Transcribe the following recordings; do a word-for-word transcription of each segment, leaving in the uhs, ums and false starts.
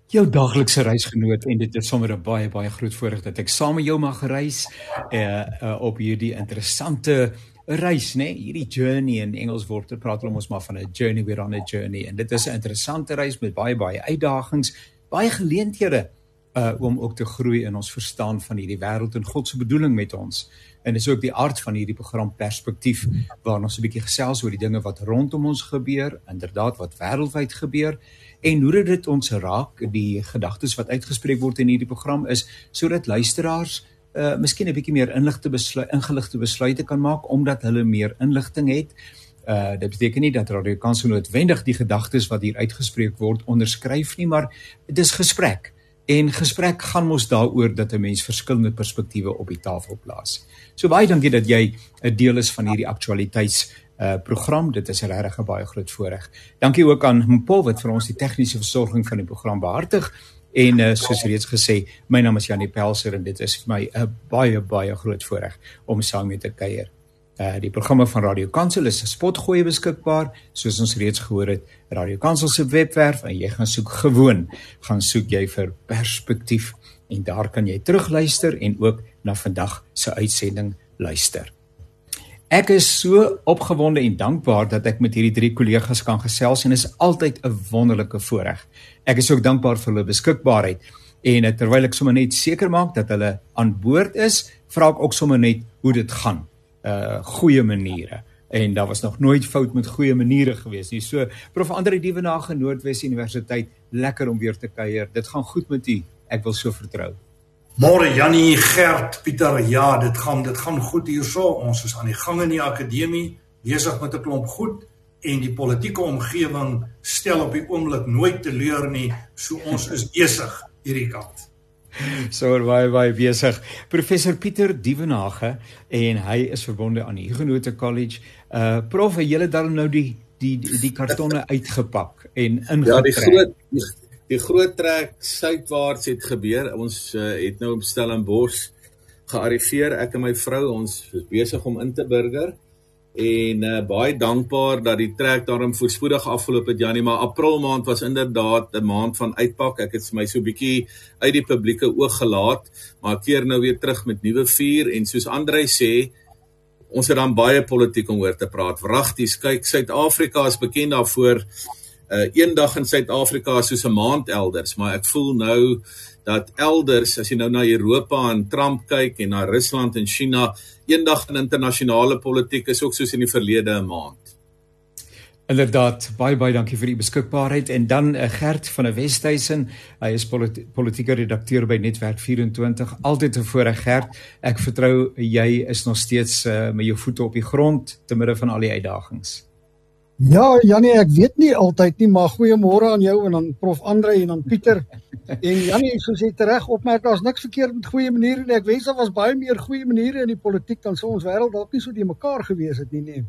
jou daaglikse reisgenoot en dit is sommer 'n baie baie groot voorreg dat ek saam met jou mag reis uh, uh, op hierdie interessante reis, né? Hierdie journey in Engels word praat hulle ons maar van 'n journey, we're on a journey en dit is 'n interessante reis met baie baie uitdagings, baie geleenthede uh, om ook te groei in ons verstaan van hierdie wêreld en God se bedoeling met ons. En dis ook die aard van hierdie program Perspektief, waar ons 'n bietjie gesels oor die dinge wat rondom ons gebeur, inderdaad wat wêreldwyd gebeur, en hoe dit ons raak, die gedagtes wat uitgespreek word in hierdie program is, sodat luisteraars uh, miskien 'n bietjie meer inligte besluit, ingeligte besluite kan maak, omdat hulle meer inligting het. Uh, dit beteken nie dat Radio Kansel noodwendig die gedagtes wat hier uitgespreek word onderskryf nie, maar dit is gesprek. En gesprek gaan mos daaroor dat 'n mens verskillende perspektiewe op die tafel plaas. So baie dankie dat jy 'n deel is van hierdie aktualiteits uh, program. Dit is regtig 'n baie groot voorreg. Dankie ook aan Mpo wat vir ons die tegniese versorging van die program behartig. En uh, soos reeds gesê, my naam is Janie Pelser en dit is vir my 'n baie baie groot voorreg om saam met te kuier. Uh, die programme van Radio Kansel is 'n spotgoeie beskikbaar, soos ons reeds gehoor het, Radio Kansel se webwerf, en jy gaan soek gewoon, gaan soek jy vir Perspektief, en daar kan jy terugluister en ook na vandag se uitsending luister. Ek is so opgewonde en dankbaar dat ek met hierdie drie kollegas kan gesels, en is altyd 'n wonderlike voorreg. Ek is ook dankbaar vir hulle beskikbaarheid, en terwyl ek sommer net seker maak dat hulle aan boord is, vra ek ook sommer net hoe dit gaan. Uh, goeie maniere, en daar was nog nooit fout met goeie maniere gewees nie. So, Prof André Dievenage, Noordwes Universiteit, lekker om weer te kuier. Dit gaan goed met u, ek wil so vertrou. Môre Jannie, Gert, Pieter, ja, dit gaan, dit gaan goed hierso. Ons is aan die gang in die akademie, besig met 'n klomp goed, en die politieke omgewing stel op die oomblik nooit teleur nie, so ons is besig hierdie kant. So baie baie besig. Professor Pieter Dievenage, en hy is verbonde aan die Huguenot College. Uh prof, het julle dan nou die die die kartonne uitgepak en ingetrek? Ja, die groot die, die groot trek suidwaarts het gebeur. Ons uh, het nou op Stellenbosch gearriveer, ek en my vrou, ons is besig om in te burger. En uh, baie dankbaar dat die trek daarom voorspoedig afgeloop het, Janie, maar April maand was inderdaad 'n maand van uitpak. Ek het my so 'n bietjie uit die publieke oog gelaat, maar ek keer nou weer terug met nuwe vuur, en soos André sê, ons het dan baie politiek om oor te praat. Wragties, kyk, Suid-Afrika is bekend daarvoor, uh, een dag in Suid-Afrika is soos 'n maand elders, maar ek voel nou dat elders, as jy nou na Europa en Trump kyk, en na Rusland en China, eendag in internasionale politiek is ook soos in die verlede 'n maand. Inderdaad, baie baie dankie vir die beskikbaarheid. En dan uh, Gert van der Westhuizen, hy is politi politieke redakteur by Netwerk vyf en twintig, altyd 'n voorreg, Gert. Ek vertrou jy is nog steeds uh, met jou voete op die grond, te midde van al die uitdagings. Ja, Jannie, ek weet nie altyd nie, maar goeiemôre aan jou en aan Prof André en aan Pieter. En Jannie, soos jy tereg opmerk, daar's niks verkeerd met goeie maniere nie. Ek wens daar was baie meer goeie maniere in die politiek, dan sou ons wêreld dalk nie so die mekaar gewees het nie, nee.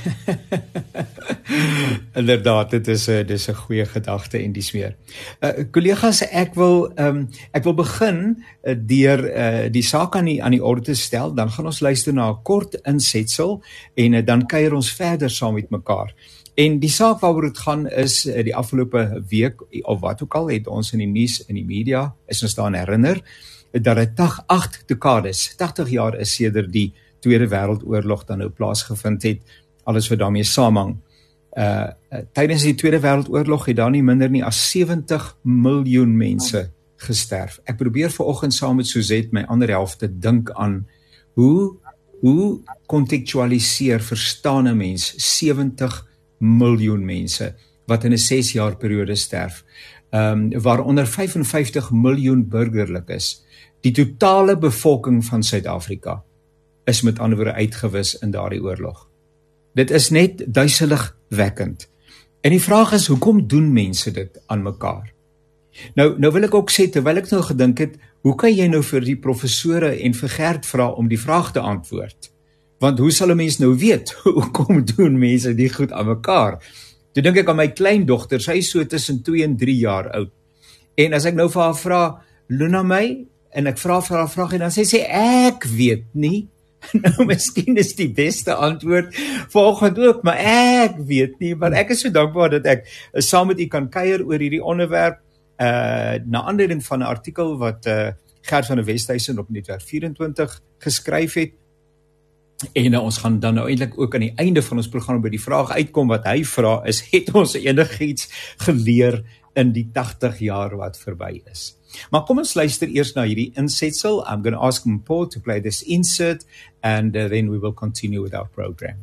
Inderdaad, dit is 'n dis 'n goeie gedagte en dis meer. Uh, kollegas, ek wil um, ek wil begin uh, deur uh, die saak aan die aan die orde te stel. Dan gaan ons luister na 'n kort insetsel en uh, dan kuier ons verder saam met mekaar. En die saak waaroor dit gaan is, die afgelope week, of wat ook al, het ons in die nuus, in die media, is ons daaraan herinner, dat dit agt dekades, tagtig jaar is sedert die Tweede Wêreldoorlog dan nou plaasgevind het, alles wat daarmee saamhang. Uh, tydens die Tweede Wêreldoorlog het daar nie minder nie as sewentig miljoen mense gesterf. Ek probeer vanoggend saam met Suzette, my ander helfte, dink aan, hoe, hoe kontekstualiseer, verstaan 'n mens, sewentig miljoen mense, wat in 'n ses jaar periode sterf, um, waaronder vyf en vyftig miljoen burgerlik is. Die totale bevolking van Suid-Afrika is met ander woorde uitgewis in daardie oorlog. Dit is net duiseligwekkend. En die vraag is, hoekom doen mense dit aan mekaar? Nou, nou wil ek ook sê, terwyl ek nou gedink het, hoe kan jy nou vir die professore en vir Gert vra om die vraag te antwoord? Want hoe sal 'n mens nou weet, hoekom doen mense die goed aan mekaar? Toe dink ek aan my kleindogter, sy is so tussen twee en drie jaar oud. En as ek nou vir haar vra, Luna my, en ek vra vir haar vraag, en dan sê sy, ek weet nie. Nou, miskien is die beste antwoord vanoggend ook, maar ek weet nie, maar ek is so dankbaar dat ek saam met u kan kuier oor hierdie onderwerp, uh, na aanleiding van 'n artikel wat uh, Gert van der Westhuizen op Netwerk vyf-en-twintig geskryf het. En uh, ons gaan dan nou eintlik ook aan die einde van ons program by die vraag uitkom wat hy vra is, het ons enigiets geleer in die tagtig jaar wat verby is? Maar kom ons luister eers na hierdie insetsel. I'm going to ask Mpho to play this insert and uh, then we will continue with our program.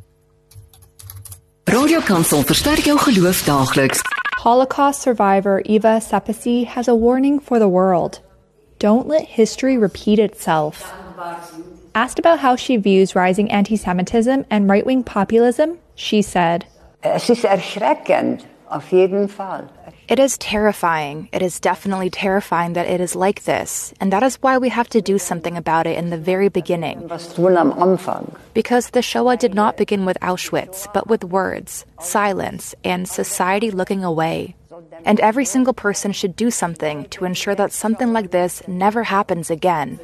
Radio Kansel versterk jou geloof daagliks. Holocaust survivor Eva Sepisi has a warning for the world. Don't let history repeat itself. Asked about how she views rising anti-Semitism and right-wing populism, she said, Es ist erschreckend, auf jeden Fall. It is terrifying. It is definitely terrifying that it is like this, and that is why we have to do something about it in the very beginning. Was tun am Anfang. Because the Shoah did not begin with Auschwitz, but with words, silence, and society looking away. And every single person should do something to ensure that something like this never happens again.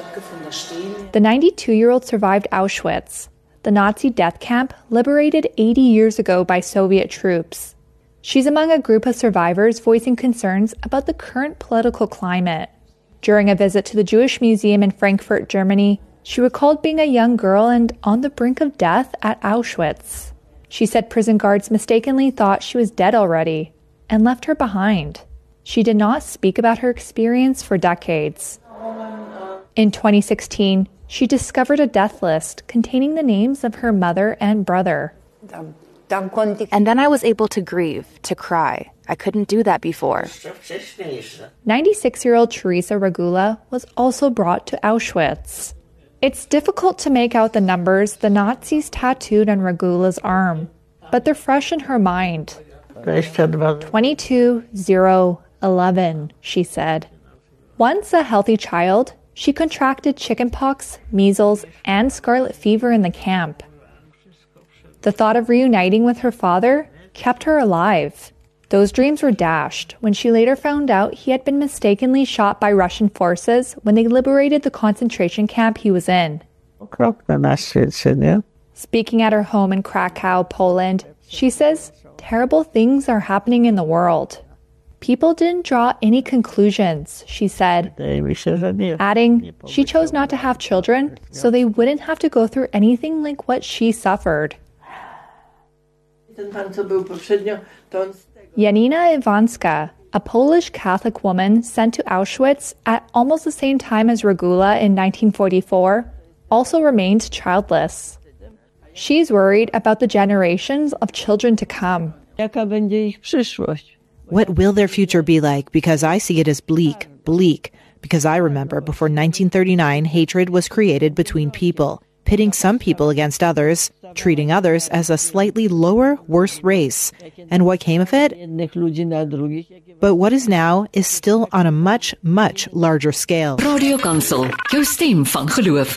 The ninety-two-year-old survived Auschwitz, the Nazi death camp liberated eighty years ago by Soviet troops. She's among a group of survivors voicing concerns about the current political climate. During a visit to the Jewish Museum in Frankfurt, Germany, she recalled being a young girl and on the brink of death at Auschwitz. She said prison guards mistakenly thought she was dead already and left her behind. She did not speak about her experience for decades. In twenty sixteen, she discovered a death list containing the names of her mother and brother. And then I was able to grieve, to cry. I couldn't do that before. ninety-six-year-old Teresa Regula was also brought to Auschwitz. It's difficult to make out the numbers the Nazis tattooed on Regula's arm, but they're fresh in her mind. twenty-two, zero, eleven, she said. Once a healthy child, she contracted chickenpox, measles, and scarlet fever in the camp. The thought of reuniting with her father kept her alive. Those dreams were dashed when she later found out he had been mistakenly shot by Russian forces when they liberated the concentration camp he was in. Speaking at her home in Krakow, Poland, she says terrible things are happening in the world. People didn't draw any conclusions, she said, adding she chose not to have children so they wouldn't have to go through anything like what she suffered. Janina Iwanska, a Polish Catholic woman sent to Auschwitz at almost the same time as Regula in nineteen forty-four, also remained childless. She's worried about the generations of children to come. What will their future be like? Because I see it as bleak, bleak. Because I remember before nineteen thirty-nine, hatred was created between people, pitting some people against others, treating others as a slightly lower, worse race. And what came of it? But what is now is still on a much, much larger scale. Radio Kansel, jou stem van geloof.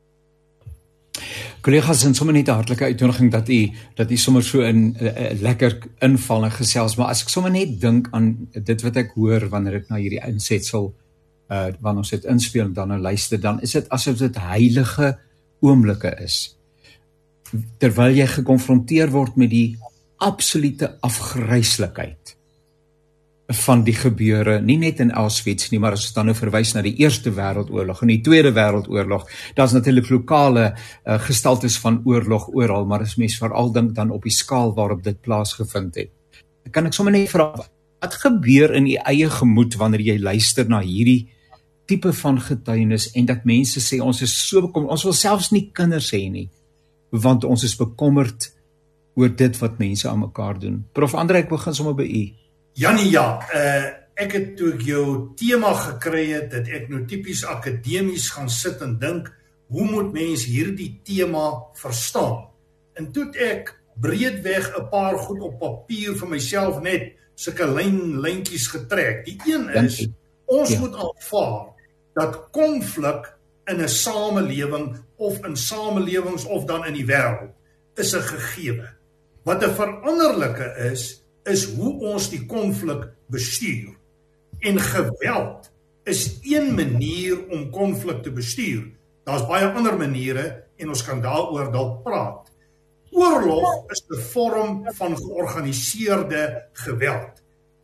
Collega's, en sommer net 'n hartlike uitnodiging dat u dat u sommer so in uh, uh, lekker inval en gesels, maar as ek sommer net dink aan dit wat ek hoor wanneer ek na hierdie insetsel uh wanneer ons dit inspeel en dan nou luister, dan is dit asof dit heilige oomblikke is. Terwyl jy gekonfronteer word met die absolute afgryslikheid van die gebeure, nie net in Auschwitz nie, maar as ons dan nou verwys na die Eerste Wêreldoorlog en die Tweede Wêreldoorlog, daar's natuurlik lokale uh, gestaltes van oorlog oral, maar as mens veral dink dan op die skaal waarop dit plaasgevind het. Kan ek sommer net vra, wat gebeur in u eie gemoed wanneer jy luister na hierdie tipe van getuienis en dat mense sê ons is so bekommerd, ons wil selfs nie kinders hê nie, want ons is bekommerd oor dit wat mense aan mekaar doen. Prof Andre, ek begin sommer by u. Jannie, ja, uh, ek het toe ek jou tema gekry het, dat ek nou typies akademies gaan sit en dink, hoe moet mens hierdie tema verstaan? En toe het ek breedweg 'n paar goed op papier vir myself net sulke lyn, lyntjies getrek. Die een is, ons ja. moet aanvaar dat konflik in 'n samelewing of in samelewings of dan in die wêreld is 'n gegewe. Wat 'n veranderlike is, is hoe ons die konflik bestuur. En geweld is een manier om konflik te bestuur. Daar's baie ander maniere en ons kan daaroor dalk praat. Oorlog is 'n vorm van georganiseerde geweld.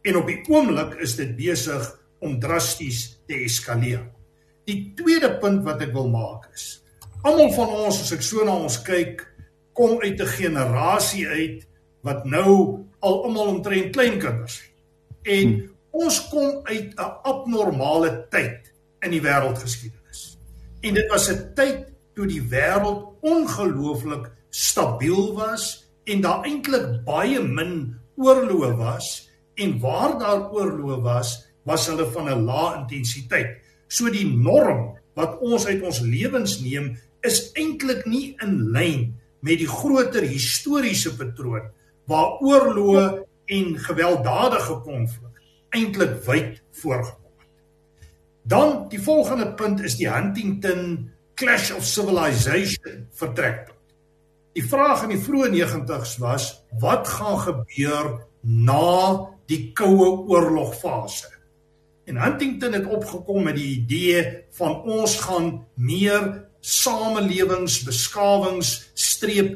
En op die oomblik is dit besig om drasties te eskaleer. Die tweede punt wat ek wil maak is, almal van ons, as ek so na ons kyk, kom uit 'n generasie uit, wat nou al almal omtrent kleinkinders het. En hmm. ons kom uit 'n abnormale tyd in die wêreldgeskiedenis. En dit was 'n tyd toe die wêreld ongelooflik stabiel was, en daar eintlik baie min oorloë was, en waar daar oorloë was, was hulle van 'n lae intensiteit. So die norm wat ons uit ons lewens neem, is eintlik nie in lyn met die groter historiese patroon, waar oorloë en gewelddadige konflik eintlik wyd voorgekom het. Dan, die volgende punt is die Huntington Clash of Civilization vertrekpunt. Die vraag in die vroeë negentigs was, wat gaan gebeur na die koue oorlogfase? En Huntington het opgekom met die idee van ons gaan meer samelewings, beskawings, streep,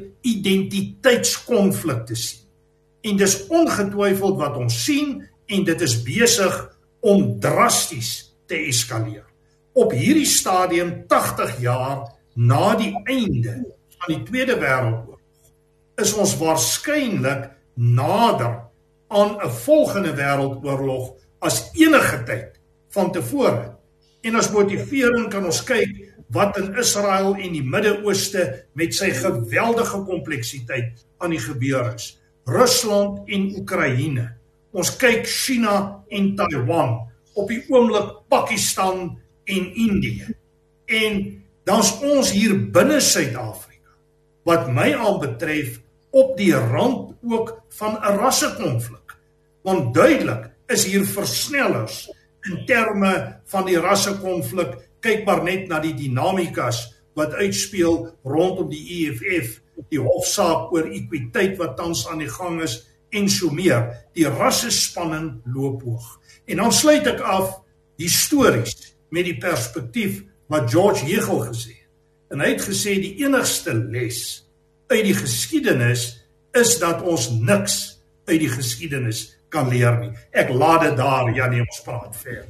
identiteitskonflikte sien. En dis ongetwyfeld wat ons sien, en dit is besig om drasties te eskaleer. Op hierdie stadium, tagtig jaar na die einde van die Tweede Wêreldoorlog, is ons waarskynlik nader aan 'n volgende wêreldoorlog as enige tyd van tevore. En as motivering kan ons kyk wat in Israel en die Midde-Ooste met sy geweldige kompleksiteit aan die gebeur is. Rusland en Oekraïne. Ons kyk China en Taiwan, op die oomblik Pakistan en Indië. En dan's ons hier binne Suid-Afrika, wat my aanbetref, op die rand ook van 'n rassekonflik. Want duidelik is hier versnellers in terme van die rassekonflik. Kyk maar net na die dinamikas wat uitspeel rondom die E F F, die hofsaak oor ekwiteit wat tans aan die gang is, en so meer. Die rassespanning loop hoog. En dan sluit ek af histories met die perspektief wat George Hegel gesê het. En hy het gesê die enigste les uit die geskiedenis is dat ons niks uit die geskiedenis kan leer nie. Ek laat dit daar, Janie, ons praat verder.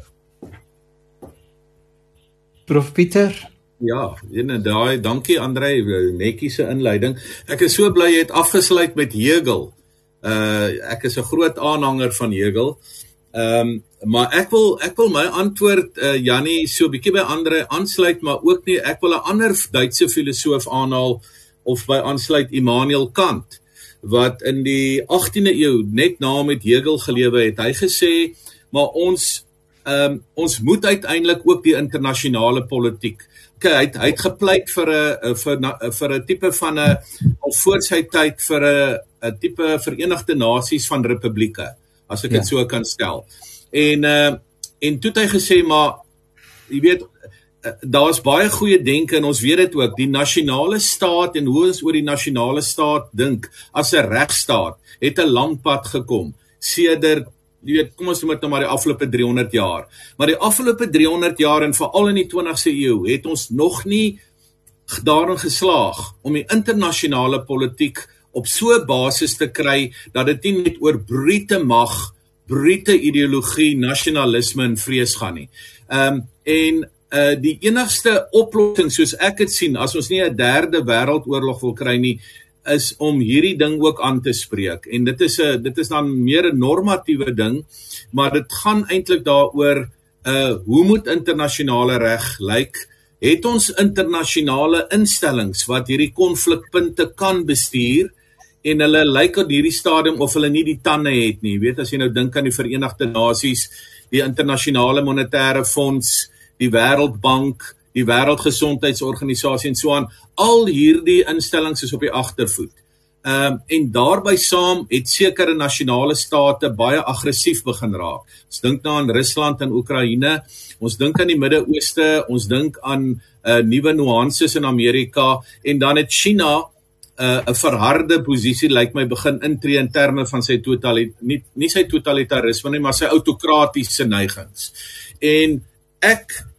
Prof Pieter? Ja, en daai, dankie André, netjiese inleiding. Ek is so bly jy het afgesluit met Hegel. Uh, ek is 'n groot aanhanger van Hegel. Um, maar ek wil ek wil my antwoord uh, Jannie so 'n bietjie by André aansluit, maar ook nie, ek wil 'n ander Duitse filosoof aanhaal of by aansluit Immanuel Kant, wat in die agtiende eeu net na met Hegel gelewe het. Hy gesê, maar ons um, ons moet uiteindelik ook die internasionale politiek. Okay, hy het, hy het gepleit vir 'n vir vir 'n tipe van 'n al voor sy tyd vir 'n 'n tipe Verenigde Nasies van republieke, as ek dit ja. so kan stel. En uh, en toe het hy gesê, maar jy weet, daar's baie goeie denke en ons weet dit ook, die nasionale staat en hoe ons oor die nasionale staat dink as 'n regstaat het 'n lang pad gekom sedert, jy weet, kom ons noem dit nou maar die afgelope driehonderd jaar. Maar die afgelope driehonderd jaar en veral in die twintigste eeu het ons nog nie daarin geslaag om die internasionale politiek op so 'n basis te kry dat dit nie net oor brute mag, brute ideologie, nasionalisme en vrees gaan nie. Um, en uh, die enigste oplossing, soos ek het sien, as ons nie 'n derde wêreldoorlog wil kry nie, is om hierdie ding ook aan te spreek. En dit is 'n dit is dan meer 'n normatiewe ding, maar dit gaan eintlik daaroor uh hoe moet internasionale reg lyk? Het ons internasionale instellings wat hierdie konflikpunte kan bestuur? En hulle lyk op hierdie stadium of hulle nie die tande het nie. Jy weet, as jy nou dink aan die Verenigde Nasies, die Internasionale Monetaire Fonds, die Wêreldbank, die Wêreldgesondheidsorganisasie en so aan, al hierdie instellings is op die agtervoet. Um, en daarby saam het sekere nasionale state baie aggressief begin raak. Ons dink nou aan Rusland en Oekraïne, ons dink aan die Midde-Ooste, ons dink aan uh, nuwe nuances in Amerika, en dan het China 'n uh, verharde posisie, lyk my, begin intree in terme van sy totalit nie, nie sy totalitarisme nie, maar sy autokratiese neigings. En ek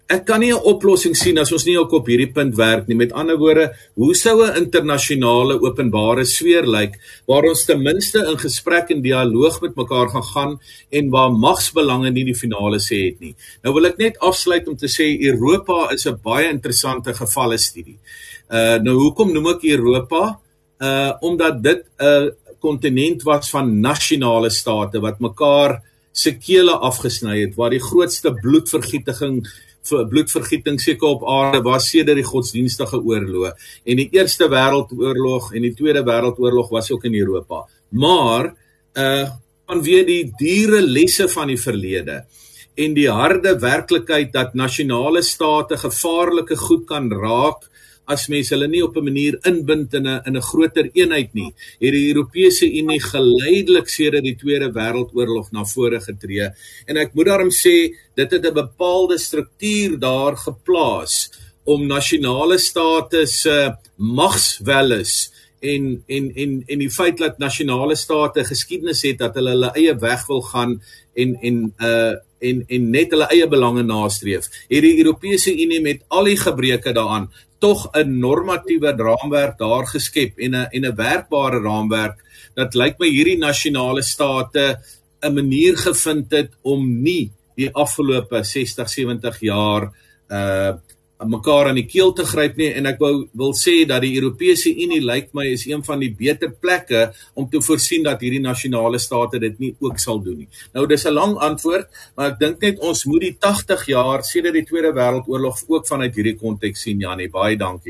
ek kan nie 'n oplossing sien as ons nie ook op hierdie punt werk nie. Met ander woorde, hoe sou 'n internasionale openbare sfeer lyk waar ons ten minste in gesprek en dialoog met mekaar gaan gaan en waar magsbelange nie die finale sê het nie. Nou wil ek net afsluit om te sê Europa is 'n baie interessante gevalle studie. Uh nou hoekom noem ek Europa? Uh omdat dit 'n uh, kontinent was van nasionale state wat mekaar se kele afgesny het, waar die grootste bloedvergieting bloedvergieting seker op aarde was sedert die godsdienstige oorloë. En die Eerste Wêreldoorlog en die Tweede Wêreldoorlog was ook in Europa. Maar uh vanweë die dure lesse van die verlede en die harde werklikheid dat nasionale state gevaarlike goed kan raak as mense hulle nie op 'n manier inbind in 'n in 'n groter eenheid nie, het die Europese Unie geleidelik sedert die Tweede Wêreldoorlog na vore getree. En ek moet daarom sê, dit het 'n bepaalde struktuur daar geplaas om nasionale state se magswelles en en en en die feit dat nasionale state geskiedenis het dat hulle hulle eie weg wil gaan en en uh en en net hulle eie belange nastreef. Het die Europese Unie met al die gebreke daaraan tog 'n normatiewe raamwerk daar geskep en 'n en 'n werkbare raamwerk dat lyk my hierdie nasionale state 'n manier gevind het om nie die afgelope sestig, sewentig jaar uh mekaar aan die keel te gryp nie, en ek wou wil sê dat die Europese Unie lyk my is een van die beter plekke om te voorsien dat hierdie nasionale state dit nie ook sal doen nie. Nou dis 'n lang antwoord, maar ek dink net ons moet die tagtig jaar sedert die Tweede Wêreldoorlog ook vanuit hierdie konteks sien, Janie. Baie dankie.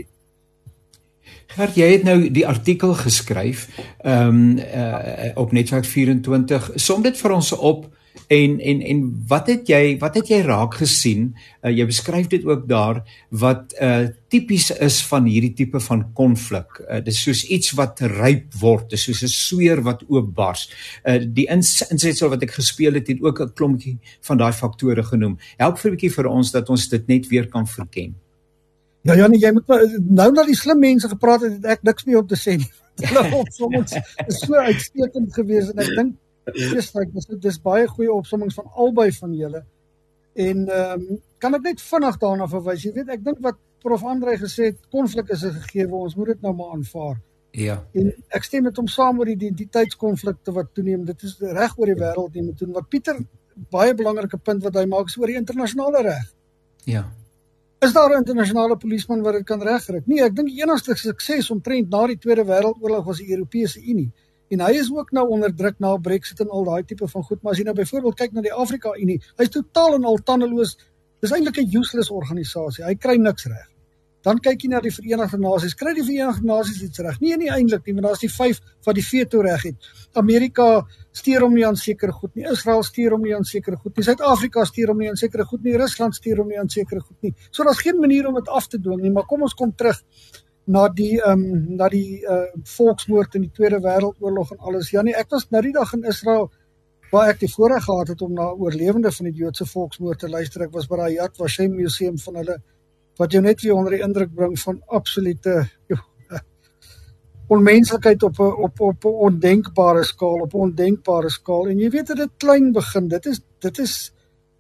Gert, jy het nou die artikel geskryf um, uh, op Netwerk vyf en twintig. Som dit vir ons op. En en en wat het jy wat het jy raak gesien? Uh, jy beskryf dit ook daar wat uh, tipies is van hierdie tipe van konflik. Uh, dit is soos iets wat ryp word, dit is soos 'n sweer wat oopbars. Uh, die ins insetsel wat ek gespeel het het ook 'n klompie van daai faktore genoem. Help vir 'n bietjie vir ons dat ons dit net weer kan verken. Ja, Janie, jy moet nou dat die slim mense gepraat het, het ek niks meer om te sê nie. Hulle opsommings is so uitstekend geweest en ek dink dis like dis dis baie goeie opsommings van albei van julle. En ehm um, kan ek net vinnig daarna verwys. Jy weet, ek dink wat Prof Andre gesê het, konflik is 'n gegewe, ons moet dit nou maar aanvaar. Ja. En ek stem met hom saam oor die identiteitskonflikte wat toeneem. Dit is reg oor die wêreld nie moet doen. Wat Pieter baie belangrike punt wat hy maak is oor die internasionale reg. Ja. Is daar 'n internasionale polisieman wat dit kan regkry? Nee, ek dink die enigste sukses omtrent na die Tweede Wêreldoorlog was die Europese Unie. En hy is ook nou onder druk na Brexit en al daai tipe van goed, maar as jy nou byvoorbeeld kyk na die Afrika Unie, hy is totaal en al tandeloos. Dis eintlik 'n useless organisasie. Hy kry niks reg. Dan kyk jy na die Verenigde Nasies. Kry die Verenigde Nasies iets reg? Nee, nie eintlik nie, want daar's die vyf wat die veto reg het. Amerika steur hom nie aan sekere goed nie. Israel steur hom nie aan sekere goed nie. Suid-Afrika steur hom nie aan sekere goed nie. Rusland steur hom nie aan sekere goed nie. So daar's geen manier om dit af te dwing nie, maar kom ons kom terug na die ehm um, na die uh, volksmoord in die Tweede Wêreldoorlog en alles. Ja nee, ek was nou die dag in Israel waar ek die voorreg gehad het om na oorlewende van die Joodse volksmoord te luister. Ek was by die Yad Vashem museum van hulle wat jou net weer onder die indruk bring van absolute joh, onmenslikheid op 'n op op 'n ondenkbare skaal, op 'n ondenkbare skaal. En jy weet dat dit klein begin. Dit is dit is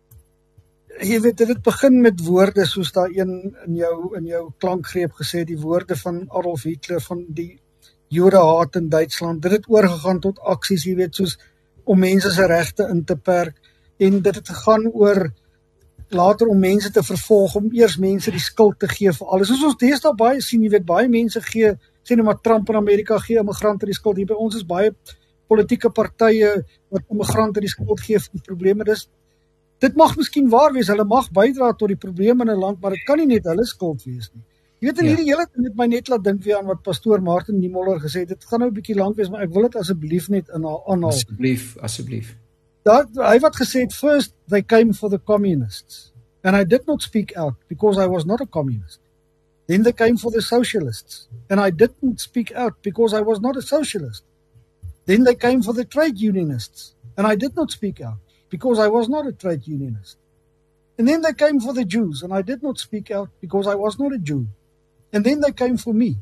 jy weet dit begin met woorde soos daai een in jou in jou klankgreep gesê, die woorde van Adolf Hitler van die Jodehaat in Duitsland. Dit het oorgegaan tot aksies, jy weet, soos om mense se regte in te perk, en dit het gegaan oor later om mense te vervolg, om eers mense die skuld te gee vir alles. Soos ons deesdae baie sien, jy weet, baie mense gee, sê nou maar Trump in Amerika gee immigrante die skuld. Hier by ons is baie politieke partye wat immigrante die skuld gee vir die probleme. Dis dit mag miskien waar wees, hulle mag bydra tot die probleme in 'n land, maar dit kan nie net hulle skuld wees nie. Jy weet, in hierdie hele ding het my net laat dink weer aan wat pastoor Martin Niemöller gesê het. Dit gaan nou 'n bietjie lank wees, maar ek wil dit asseblief net aanhaal. Asseblief, asseblief. Dat hy wat gesê het, first they came for the communists, and I did not speak out because I was not a communist. Then they came for the socialists, and I didn't speak out because I was not a socialist. Then they came for the trade unionists, and I did not speak out because I was not a trade unionist. And then they came for the Jews, and I did not speak out because I was not a Jew. And then they came for me.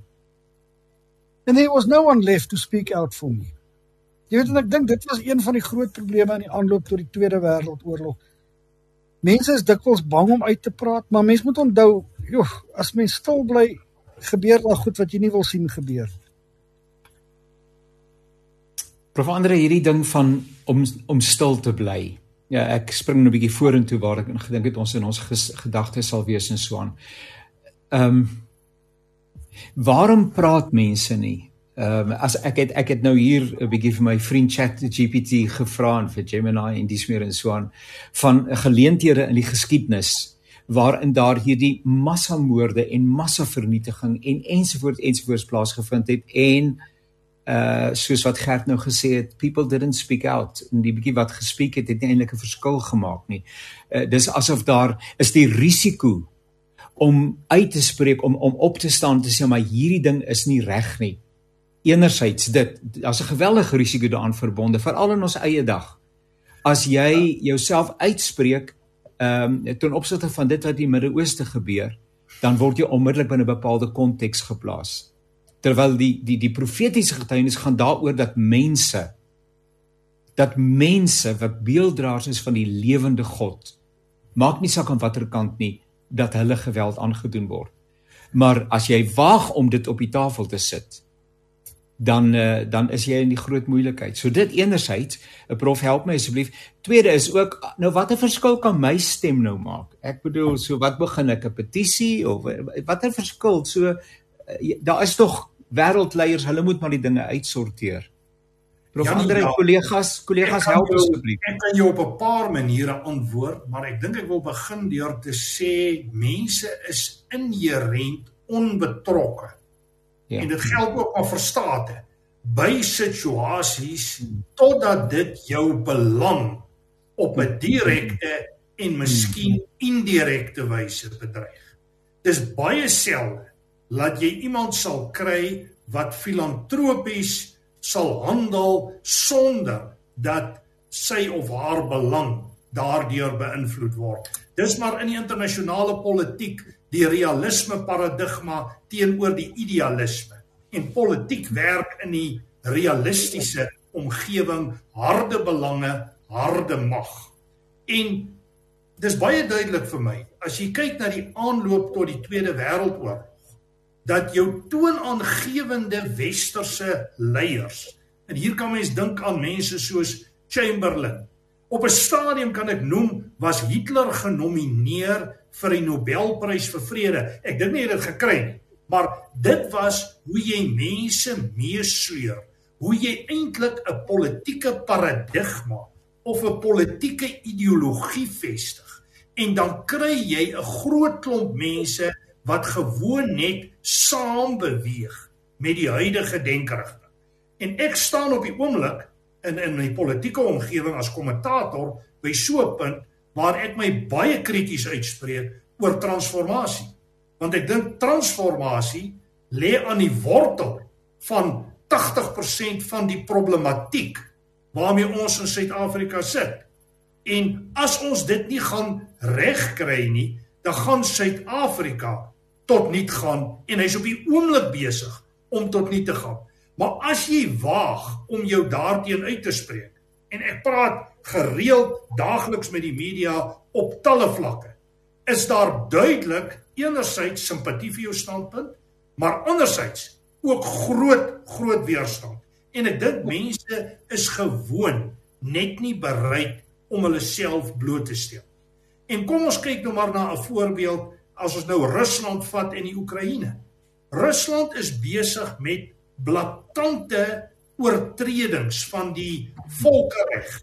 And there was no one left to speak out for me. Jy weet, en ek dink dit was een van die groot probleme in die aanloop tot die Tweede Wêreldoorlog. mense is dikwels bang om uit te praat, maar mens moet onthou, joh, as mens stil bly, gebeur daar goed wat jy nie wil sien gebeur. Prof Andre, hierdie ding van om, om stil te bly. Ja, ek spring nou 'n bietjie vorentoe waar ek gedink het ons in ons gedagtes sal wees en so aan. Ehm um, waarom praat mense nie? Ehm um, as ek het ek het nou hier 'n bietjie vir my vriend ChatGPT gevra en vir Gemini en dis meer en so aan van geleenthede in die geskiedenis waarin daar hierdie massamoorde en massavernietiging en ensovoorts ensovoorts plaasgevind het en uh soos wat Gert nou gesê het, people didn't speak out, en die bietjie wat gespreek het, het nie eintlik 'n verskil gemaak nie. Uh, dis asof daar is die risiko om uit te spreek, om om op te staan te sê, maar hierdie ding is nie reg nie. Enerzijds dit, daar's 'n geweldige risiko daaraan verbonde, veral in ons eie dag. As jy jouself uitspreek um, ten opsigte van dit wat in die Midde-Ooste gebeur, dan word jy onmiddellik binne 'n bepaalde konteks geplaas. Terwyl die, die, die profetiese getuienis gaan daaroor dat mense, dat mense wat beelddraers is van die lewende God, maak nie saak aan watter kant nie, dat hulle geweld aangedoen word. Maar as jy waag om dit op die tafel te sit, dan, uh, dan is jy in die groot moeilikheid. So dit enerzijds, prof, help my asseblief. Tweede is ook, nou wat 'n verskil kan my stem nou maak? Ek bedoel, so wat begin ek, 'n petisie, of wat 'n verskil? So, uh, daar is toch wêreldleiers, hulle moet maar die dinge uitsorteer. Prof, Andre, ja, collega's, collega's help asseblief. Ek kan jou op 'n paar maniere antwoord, maar ek dink ek wil begin deur te sê, mense is inherënt onbetrokke. Ja. En dit geld ook maar vir state, by situasies, totdat dit jou belang op 'n direkte en miskien indirekte wyse bedreig. Dis baie selde dat jy iemand sal kry wat filantropies sal handel sonder dat sy of haar belang daardeur beïnvloed word. Dis maar in die internasionale politiek die realisme paradigma teenoor die idealisme. En politiek werk in die realistiese omgewing, harde belange, harde mag. En dis baie duidelik vir my, as jy kyk na die aanloop tot die Tweede Wêreldoorlog, dat jou toonaangewende westerse leiers, en hier kan mens dink aan mense soos Chamberlain, op 'n stadium kan ek noem, was Hitler genomineer vir die Nobelprys vir vrede. Ek dink nie hy het dit gekry nie, maar dit was hoe jy mense meesleur, hoe jy eintlik 'n politieke paradigma of 'n politieke ideologie vestig, en dan kry jy 'n groot klomp mense wat gewoon net saam beweeg met die huidige denkerigting. En ek staan op die oomblik in in my politieke omgewing as kommentator by so 'n punt waar ek my baie krities uitspreek oor transformasie. Want ek dink transformasie lê aan die wortel van tagtig persent van die problematiek waarmee ons in Suid-Afrika sit. En as ons dit nie gaan regkry nie, dan gaan Suid-Afrika tot niet gaan, en hy is op die oomblik besig om tot niet te gaan. Maar as jy waag om jou daarteen uit te spreek, en ek praat gereeld daagliks met die media op talle vlakke, is daar duidelik enerzijds simpatie vir jou standpunt, maar anderzijds ook groot, groot weerstand. En ek dink mense is gewoon net nie bereid om hulle self bloot te stel. En kom ons kyk nou maar na 'n voorbeeld, as ons nou Rusland vat en die Oekraïne. Rusland is besig met blaatante oortredings van die volkereg,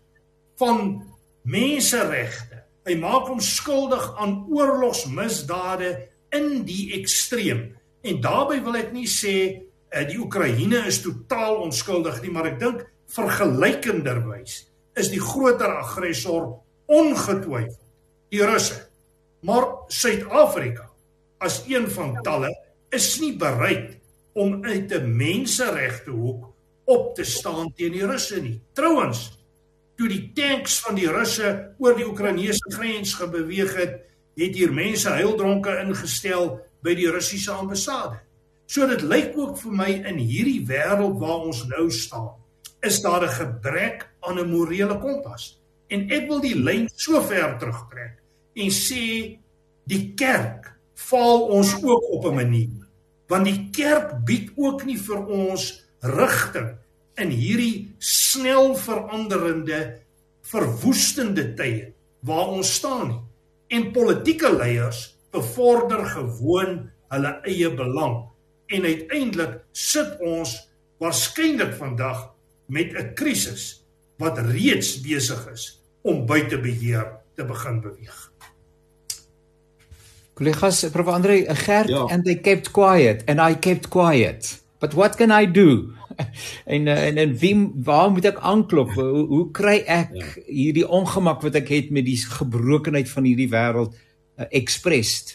van menseregte. Hy maak hom skuldig aan oorlogsmisdade in die ekstreem. En daarby wil ek nie sê die Oekraïne is totaal onskuldig nie, maar ek dink vergelykenderwys is die groter aggressor ongetwyfeld die Russe. Maar Suid-Afrika, as een van talle, is nie bereid om uit 'n menseregte hoek op te staan teen die Russe nie. Trouwens, toe die tanks van die Russe oor die Oekraïnese grens gebeweeg het, het hier mense heildronke ingestel by die Russiese ambassade. So dit lyk ook vir my in hierdie wêreld waar ons nou staan, is daar 'n gebrek aan 'n morele kompas. En ek wil die lyn so ver terugtrek en sê die kerk val ons ook op 'n manier, want die kerk bied ook nie vir ons rigting in hierdie snel veranderende, verwoestende tye waar ons staan nie. En politieke leiers bevorder gewoon hulle eie belang. En uiteindelik sit ons waarskynlik vandag met 'n krisis wat reeds besig is om buite beheer te begin beweeg. Collega's, Prof Andre, Gert, ja. and they kept quiet, and I kept quiet. But what can I do? en, en, en wie, waar moet ek aanklop? Hoe, hoe kry ek ja. hierdie ongemak wat ek het met die gebrokenheid van hierdie wêreld uh, expressed?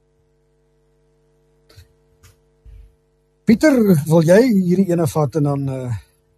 Pieter, wil jy hierdie ene vat en dan... Uh...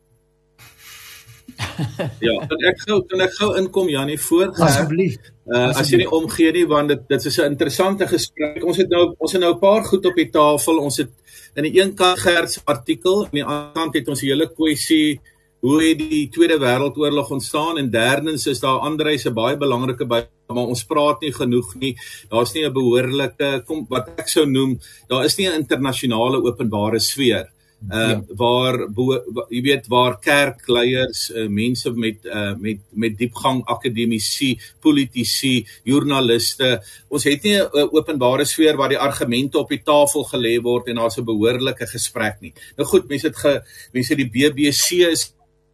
ja, kan ek gou kan ek gou inkom, Janie, voor? Asseblief. Uh, as jy nie omgee nie, want dit, dit is 'n interessante gesprek. Ons het nou ons het nou 'n paar goed op die tafel. Ons het aan die een kant Gert se artikel, aan die ander kant het ons die hele kwessie hoe het die Tweede Wêreldoorlog ontstaan, en derdens is daar Andre se baie belangrike by, maar ons praat nie genoeg nie. Daar's nie 'n behoorlike, kom wat ek sou noem, daar is nie 'n internasionale openbare sfeer. Uh, ja. waar, bo, jy weet, waar kerkleiers, uh, mense met, uh, met, met diepgang, akademici, politici, joernaliste, ons het nie 'n uh, openbare sfeer waar die argumente op die tafel gelê word en daar's 'n behoorlike gesprek nie. Nou goed, mense het ge, mense die B B C is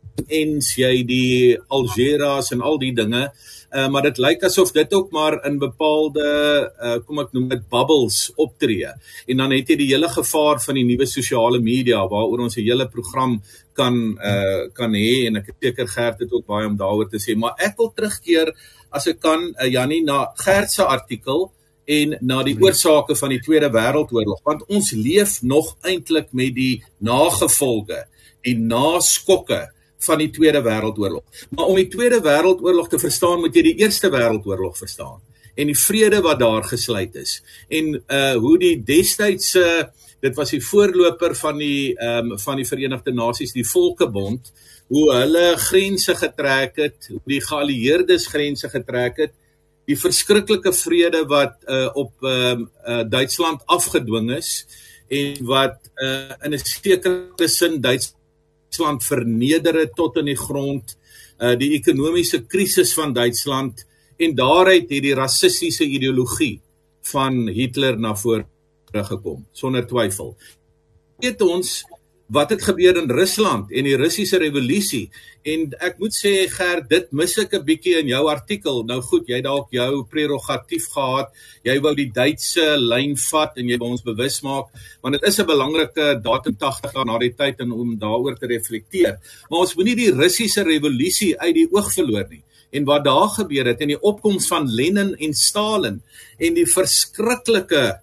en jy die Al Jazeera's en al die dinge, uh, maar dit lyk asof dit ook maar in bepaalde, uh, kom ek noem dit, bubbles optree, en dan het jy die hele gevaar van die nuwe sosiale media, waaroor ons 'n hele program kan, uh, kan hê, en ek het seker Gert het ook baie om daaroor te sê, maar ek wil terugkeer, as ek kan, uh, Jannie, na Gert se artikel, en na die oorsake van die Tweede Wêreldoorlog, want ons leef nog eintlik met die nagevolge, die naskokke van die Tweede Wêreldoorlog. Maar om die Tweede Wêreldoorlog te verstaan, moet jy die Eerste Wêreldoorlog verstaan, en die vrede wat daar gesluit is, en uh, hoe die destydse, uh, dit was die voorloper van die, um, van die Verenigde Nasies, die Volkebond, hoe hulle grense getrek het, hoe die geallieerdes grense getrek het, die verskriklike vrede wat uh, op um, uh, Duitsland afgedwing is, en wat uh, in 'n sekere sin Duitsland Duitsland verneder het tot in die grond, uh, die ekonomiese krisis van Duitsland, en daaruit het die rassistiese ideologie van Hitler na vore gekom, sonder twyfel. Weet ons, wat het gebeur in Rusland en die Russiese revolusie, en ek moet sê, Gert, dit mis ek 'n bietjie in jou artikel. Nou goed, jy dalk jou prerogatief gehad, jy wou die Duitse lyn vat en jy wou ons bewus maak, want dit is 'n belangrike datum tagtig na die tyd en om daaroor te reflekteer. Maar ons moet nie die Russiese revolusie uit die oog verloor nie, en wat daar gebeur het, en die opkoms van Lenin en Stalin, en die verskriklike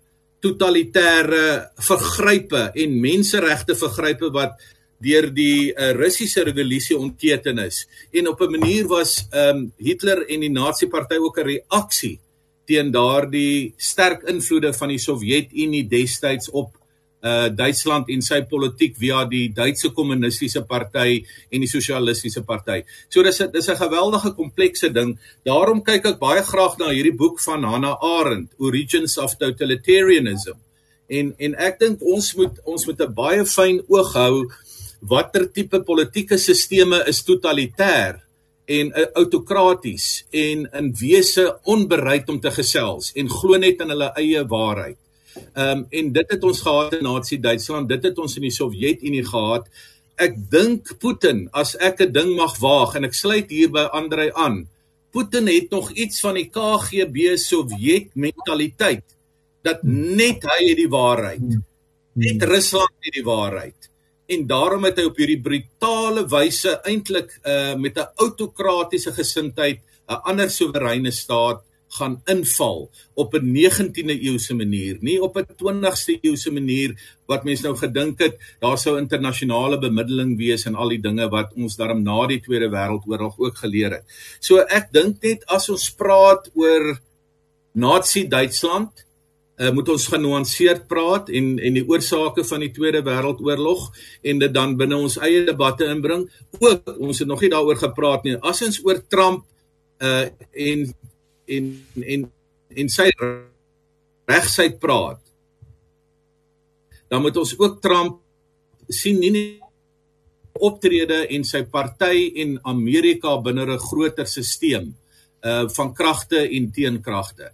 totalitêre vergrype en menseregte vergrype wat deur die uh, Russiese revolusie ontketen is. En op 'n manier was um, Hitler en die Nazi-party ook 'n reaksie teen daardie sterk invloede van die Sowjetunie destyds op uh, Duitsland en sy politiek via die Duitse Kommunistiese Party en die Sosialistiese Party. So dis 'n dis 'n geweldige komplekse ding. Daarom kyk ek baie graag na hierdie boek van Hannah Arendt, Origins of Totalitarianism. En en ek dink ons moet ons moet 'n baie fyn oog hou watter tipe politieke sisteme is totalitêr en uh, autokraties en in wese onbereid om te gesels en glo net in hulle eie waarheid. Um, en dit het ons gehad in Nazi-Duitsland, dit het ons in die Sowjetunie gehad. Ek dink Putin, as ek 'n ding mag waag, en ek sluit hier by Andre aan, Putin het nog iets van die K G B Sowjet mentaliteit, dat net hy het die waarheid, net Rusland het die waarheid, en daarom het hy op hierdie brutale wyse eintlik uh, met 'n autokratiese gesindheid 'n ander soewereine staat gaan inval op 'n negentiende eeuse manier, nie op 'n twintigste eeuse manier wat mens nou gedink het, daar sou internasionale bemiddeling wees en al die dinge wat ons daarom na die Tweede Wêreldoorlog ook geleer het. So ek dink net as ons praat oor Nazi-Duitsland, uh, moet ons genuanceerd praat en, en die oorsake van die Tweede Wêreldoorlog en dit dan binne ons eie debatte inbring. Ook, ons het nog nie daaroor gepraat nie, as ons oor Trump uh, en en en en sy regsyd praat, dan moet ons ook Trump sien nie net optrede en sy party en Amerika binne 'n groter stelsel uh, van kragte en teenkragte.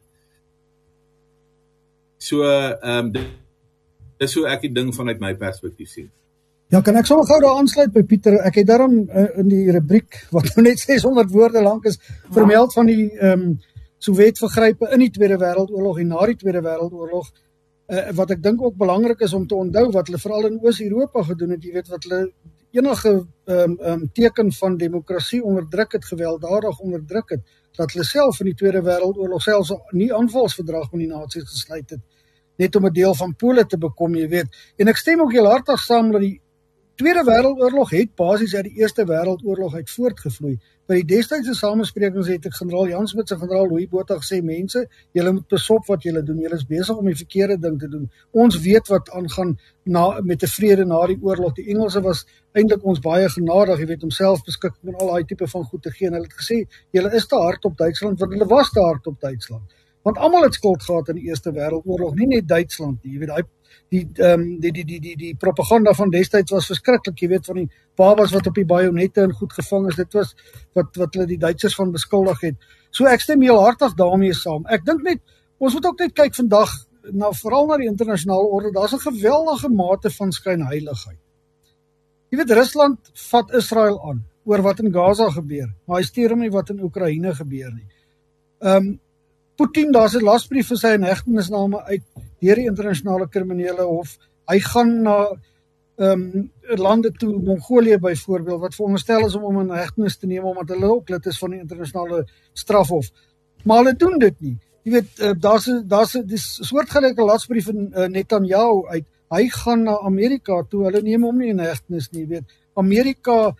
So, um, dis hoe ek die ding vanuit my perspektief sien. Ja, kan ek sommer gou daar aansluit by Pieter? Ek het daarom uh, in die rubriek, wat nou net seshonderd woorde lank is, vermeld van die um, Sowjetvergrype in die Tweede Wêreldoorlog en na die Tweede Wêreldoorlog, uh, wat ek dink ook belangrik is om te onthou, wat hulle veral in Oos-Europa gedoen het, jy weet, wat hulle enige um, um, teken van demokrasie onderdruk het, gewelddadig onderdruk het, dat hulle self in die Tweede Wêreldoorlog selfs nie aanvalsverdrag met die nasies gesluit het, net om 'n deel van Pole te bekom, jy weet. En ek stem ook heel hartig saam dat die Tweede Wêreldoorlog het basies uit die Eerste Wêreldoorlog uit voortgevloei. By die destydse samesprekings het ek generaal Jan Smuts se generaal Louis Botha gesê, mense, julle moet besop wat julle doen, julle is besig om die verkeerde ding te doen. Ons weet wat aangaan na, met 'n vrede na die oorlog. Die Engelse was eintlik ons baie genadig, jy weet, om self beskikking en al daai tipe van goed te gee. En hulle het gesê, julle is te hard op Duitsland, want hulle was te hard op Duitsland. Want almal het skuld gehad in die Eerste Wêreldoorlog, nie net Duitsland nie. Jy weet, die um, die die die die die propaganda van destyds was verskriklik, jy weet, van die babas wat op die bajonette en goed gevang is. Dit was wat wat hulle die Duitsers van beskuldig het. So ek stem heel hartig daarmee saam. Ek dink net ons moet ook net kyk vandag na veral na die internasionale orde. Daar's 'n geweldige mate van skynheiligheid. Jy weet, Rusland vat Israel aan oor wat in Gaza gebeur, maar hy steur hom nie wat in Oekraïne gebeur nie. Ehm um, Putin, daar's 'n lasbrief vir sy inhegtenisname uit deur die internasionale kriminele hof. Hy gaan na um, lande toe, Mongolië byvoorbeeld, wat veronderstel is om hom in hegtenis te neem, omdat hulle ook lid is van die internasionale strafhof. Maar hulle doen dit nie. Jy weet, uh, daar's 'n daar's 'n soortgelyke lasbrief in uh, Netanyahu uit. Hy gaan na Amerika toe, hulle neem hom nie in hegtenis nie, jy weet. Amerika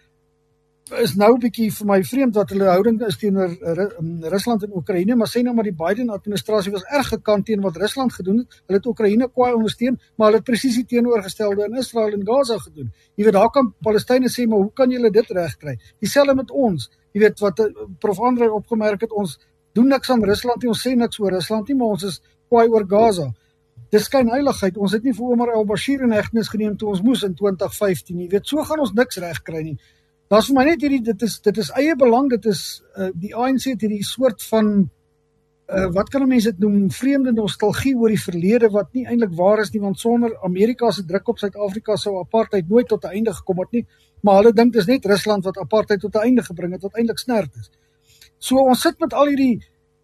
is nou 'n bietjie vir my vreemd wat hulle houding is teenoor Rusland en Oekraïne, maar sê nou maar die Biden-administrasie was erg gekant teen wat Rusland gedoen het. Hulle het Oekraïne kwaai ondersteun, maar hulle het presies die teenoorgestelde in Israel en Gaza gedoen. Jy weet, daar kan Palestynë sê, maar hoe kan julle dit regkry? Dieselfde met ons. Jy weet wat Prof Andre opgemerk het, ons doen niks aan Rusland nie, ons sê niks oor Rusland nie, maar ons is kwaai oor Gaza. Dis skynheiligheid. Ons het nie vir Omar al-Bashir in hegtenis geneem toe ons moes in twintig vyftien. Jy weet, so gaan ons niks regkry nie. Daar's vir my net hierdie, dit is, dit is eie belang, dit is, uh, die A N C het hierdie soort van, uh, wat kan 'n mens dit noem, vreemde nostalgie oor die verlede, wat nie eintlik waar is nie, want sonder Amerika se druk op Suid-Afrika sou apartheid nooit tot 'n einde gekom het nie, maar hulle dink dis net Rusland wat apartheid tot 'n einde gebring het, wat eintlik snerd is. So ons sit met al hierdie,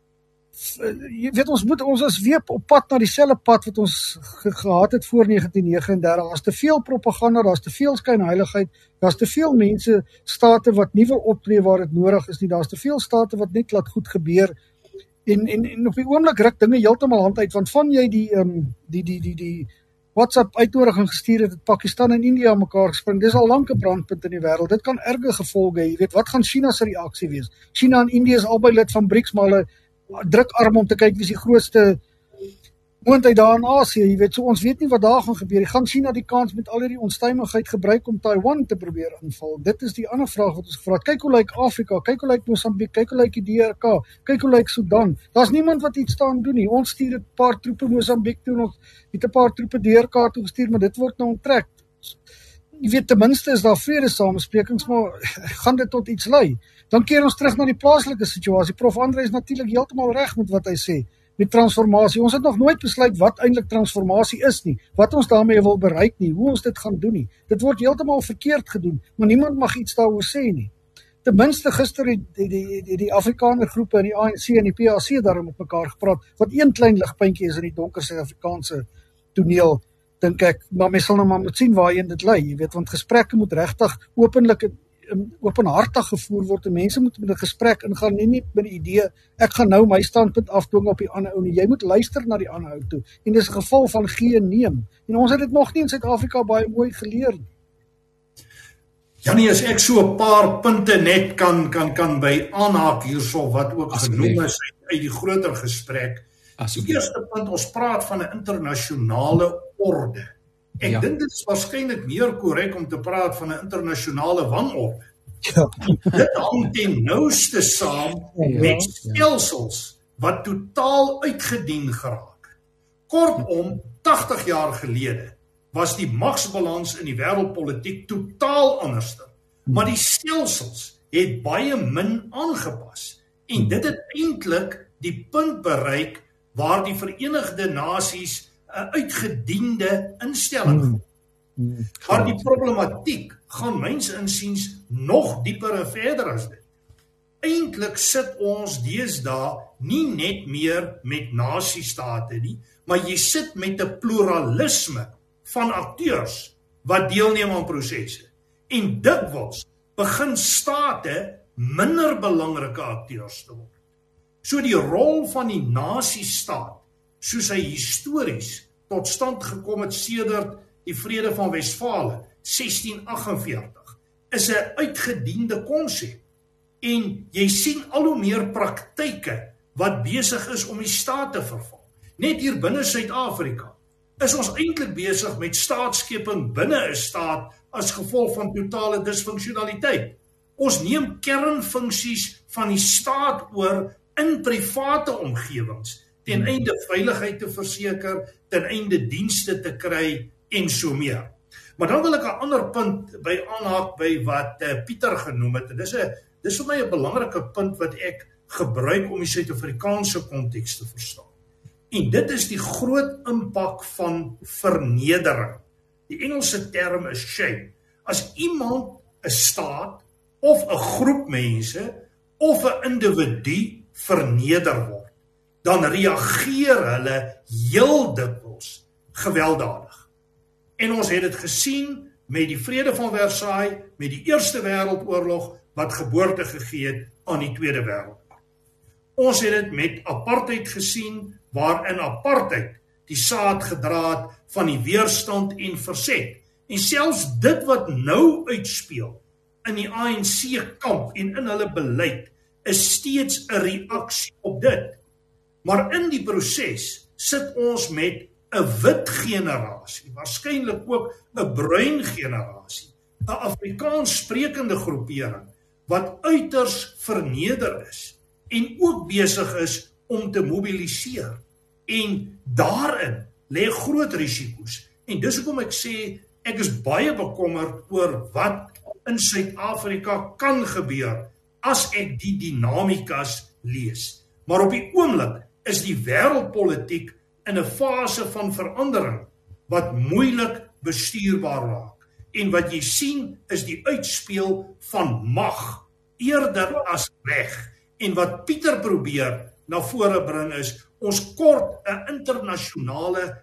jy weet, ons moet, ons is weer op pad na dieselfde pad wat ons ge gehad het voor negentien negenendertig. Daar's te veel propaganda, daar's te veel skynheiligheid, daar's te veel mense, state wat nie wil optree waar dit nodig is nie, daar's te veel state wat net laat goed gebeur. En en en op die oomblik ruk dinge heeltemal hand uit, want van jy die um, die die die die WhatsApp uitnodiging gestuur het, het Pakistan en India mekaar gespring. Dis al lank 'n brandpunt in die wêreld. Dit kan erge gevolge hê. Jy weet, wat gaan China se reaksie wees? China en India is albei lid van BRICS, maar hulle druk arm om te kyk wie is die grootste moontlik daar in Asië, jy weet, so ons weet nie wat daar gaan gebeur. Jy gaan China die kans met al hierdie onstuimigheid gebruik om Taiwan te probeer inval. Dit is die ander vraag wat ons gevra het. Kyk hoe lyk Afrika, kyk hoe lyk Mosambiek, kyk hoe lyk die D R K, kyk hoe lyk Sudan. Daar's niemand wat iets staan doen nie. Ons stuur 'n paar troepe Mosambiek toe, ons het 'n paar troepe D R K toe gestuur, maar dit word nou onttrek. Jy weet, ten minste is daar vrede samesprekings, maar gaan dit tot iets lei? Dan keer ons terug na die plaaslike situasie. Prof Andre is natuurlik heeltemal reg met wat hy sê, met transformasie. Ons het nog nooit besluit wat eintlik transformasie is nie, wat ons daarmee wil bereik nie, hoe ons dit gaan doen nie. Dit word heeltemal verkeerd gedoen, maar niemand mag iets daaroor sê nie. Ten minste gister die die die die, die Afrikaner groepe in die A N C en die P A C daarom met mekaar gepraat, wat een klein ligpuntjie is in die donker Suid-Afrikaanse toneel, dink ek, maar mens sal nou maar moet sien waarheen dit lei, jy weet, want gesprekke moet regtig openlik en openhartig gevoer word, en mense moet met 'n gesprek ingaan, nie net met die idee, ek gaan nou my standpunt afdwing op die ander ou nie, jy moet luister na die ander ou toe, en dis 'n geval van gee en neem, en ons het dit nog nie in Suid-Afrika baie mooi geleer nie. Janie, as ek so 'n paar punte net kan kan kan by aanhaak hierso, wat ook genoem is uit die groter gesprek. Die eerste punt, ons praat van 'n internasionale orde. Ek ja. dink dit is waarskynlik meer korrek om te praat van 'n internasionale wanorde. Ja. Dit hang ten nouste saam ja, met stelsels wat totaal uitgedien geraak. Kortom, tagtig jaar gelede was die magsbalans in die wêreldpolitiek totaal anderster, maar die stelsels het baie min aangepas, en dit het eintlik die punt bereik waar die Verenigde Nasies 'n uitgediende instelling word. Hmm. Maar die problematiek gaan myns insiens nog dieper en verder as dit. Eintlik sit ons deesdae nie net meer met nasiestate nie, maar jy sit met 'n pluralisme van akteurs wat deelneem aan prosesse. En dikwels begin state minder belangrike akteurs te word. So die rol van die nasiestaat, soos hy histories tot stand gekom het sedert die Vrede van Westfale, sestien agt en veertig, is 'n uitgediende konsep. En jy sien al hoe meer praktyke wat besig is om die staat te vervang. Net hier binne Suid-Afrika is ons eintlik besig met staatsskeping binne 'n staat as gevolg van totale disfunksionaliteit. Ons neem kernfunksies van die staat oor in private omgewings, ten einde veiligheid te verseker, ten einde dienste te kry en so meer. Maar dan wil ek 'n ander punt by aanhaak by wat uh, Pieter genoem het. En dis 'n dis vir my 'n belangrike punt wat ek gebruik om die Suid-Afrikaanse konteks te verstaan. En dit is die groot impak van vernedering. Die Engelse term is shame. As iemand 'n staat of 'n groep mense of 'n individu verneder word, dan reageer hulle heel dikwels gewelddadig. En ons het dit gesien met die Vrede van Versailles, met die Eerste Wêreldoorlog wat geboorte gegee het aan die Tweede Wêreldoorlog. Ons het dit met apartheid gesien, waarin apartheid die saad gedra het van die weerstand en verzet. En selfs dit wat nou uitspeel in die A N C-kamp en in hulle beleid, is steeds 'n reaksie op dit. Maar in die proses sit ons met 'n wit generasie, waarskynlik ook 'n bruin generasie, 'n Afrikaans sprekende groepering, wat uiters verneder is, en ook besig is om te mobiliseer. En daarin lê groot risiko's. En dis hoekom ek sê, ek is baie bekommerd oor wat in Suid-Afrika kan gebeur, as ek die dinamikas lees. Maar op die oomblik is die wêreldpolitiek in 'n fase van verandering, wat moeilik bestuurbaar raak. En wat jy sien, is die uitspeel van mag, eerder as reg. En wat Pieter probeer na vore bring is, ons kort 'n internasionale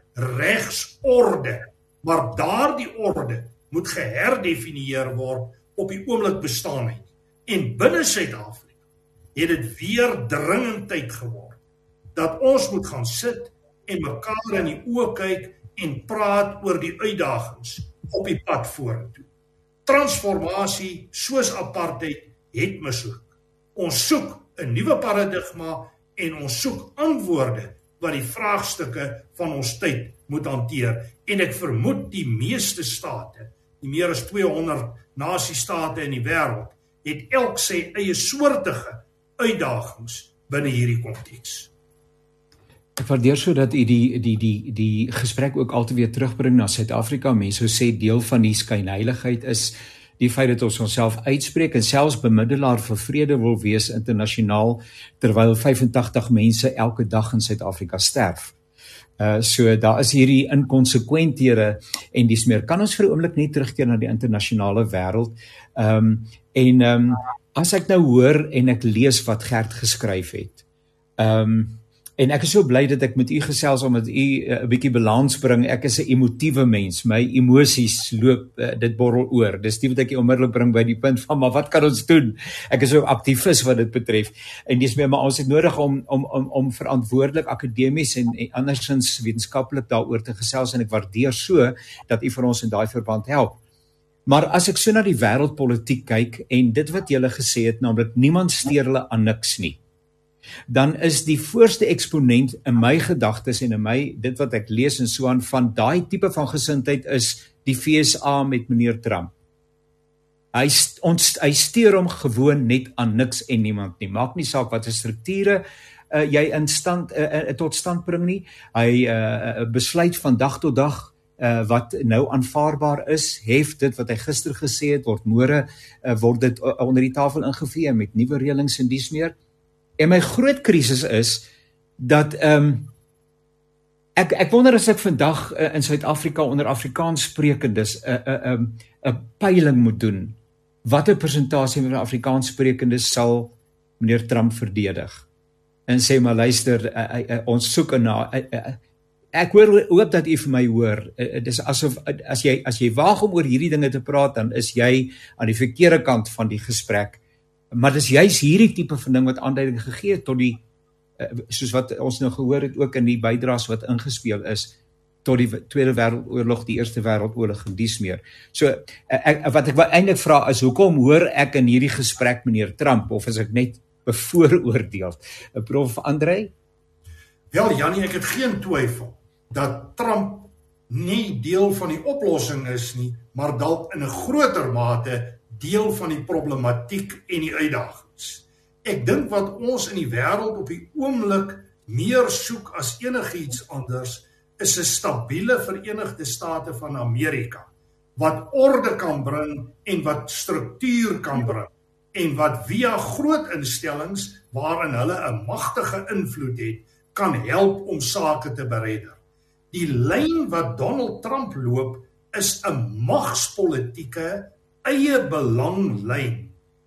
regsorde, maar daardie orde moet geherdefinieer word op die oomblik bestaan het. En binne Suid-Afrika het dit weer dringend tyd geword, dat ons moet gaan sit en mekaar in die oë kyk en praat oor die uitdagings op die pad vorentoe. Transformasie soos apartheid het misluk. Ons soek 'n nuwe paradigma en ons soek antwoorde wat die vraagstukke van ons tyd moet hanteer. En ek vermoed die meeste state, die meer as tweehonderd nasiestate in die wêreld, het elk sy eie soortige uitdagings binne hierdie konteks. Ek waardeer so dat u die die die die gesprek ook altyd weer terugbring na Suid-Afrika. Mense sê deel van die skynheiligheid is die feit dat ons onsself uitspreek en selfs bemiddelaar vir vrede wil wees internasionaal, terwyl vyfentagtig mense elke dag in Suid-Afrika sterf. Uh, so daar is hierdie inkonsekwenthede en dis meer. Kan ons vir 'n oomblik net terugkeer na die internasionale wêreld? Um, en um, as ek nou hoor en ek lees wat Gert geskryf het, um, en ek is so bly dat ek met u gesels omdat u 'n uh, bietjie balans bring. Ek is 'n emotiewe mens. My emosies loop, uh, dit borrel oor. Dis nie wat ek onmiddellik bring by die punt van, maar wat kan ons doen? Ek is so 'n aktivis wat dit betref. En dis meer, maar ons het nodig om om om om verantwoordelik akademies en, en andersins wetenskaplik daaroor te gesels, en ek waardeer so dat u vir ons in daai verband help. Maar as ek so na die wêreldpolitiek kyk en dit wat julle gesê het, naamlik niemand steur hulle aan niks nie, dan is die voorste eksponent in my gedagtes en in my, dit wat ek lees en so aan, van daai tipe van gesindheid is die V S A met meneer Trump. Hy, ons, hy steur hom gewoon net aan niks en niemand nie. Maak nie saak wat 'n strukture uh, jy in stand uh, uh, tot stand bring nie. Hy uh, besluit van dag tot dag uh, wat nou aanvaarbaar is, hef dit wat hy gister gesê het, word môre uh, word dit uh, onder die tafel ingevee met nuwe reëlings en dies meer. En my groot krisis is dat um, ek ek wonder as ek vandag uh, in Suid-Afrika onder Afrikaans sprekendes 'n uh, 'n uh, um, 'n peiling moet doen. Watter persentasie van Afrikaans sprekendes sal meneer Trump verdedig? En sê maar luister, uh, uh, uh, ons soek na uh, uh, ek hoor, hoop dat u vir my hoor. Uh, dis asof uh, as jy as jy waag om oor hierdie dinge te praat, dan is jy aan die verkeerde kant van die gesprek. Maar dis juis hierdie tipe van ding wat aanduiding gegee het tot die uh, soos wat ons nou gehoor het ook in die bydraes wat ingespeel is tot die Tweede Wêreldoorlog, die Eerste Wêreldoorlog en dies meer. So ek, wat ek eintlik vra is, hoekom hoor ek in hierdie gesprek meneer Trump, of is ek net bevooroordeel? Prof André? Wel Jannie, ek het geen twyfel dat Trump nie deel van die oplossing is nie, maar dalk in 'n groter mate deel van die problematiek en die uitdagings. Ek dink wat ons in die wêreld op die oomblik meer soek as enigiets anders, is 'n stabiele Verenigde State van Amerika, wat orde kan bring en wat struktuur kan bring, en wat via groot instellings, waarin hulle 'n magtige invloed het, kan help om sake te beredder. Die lyn wat Donald Trump loop, is 'n magspolitieke, eie belanglyn,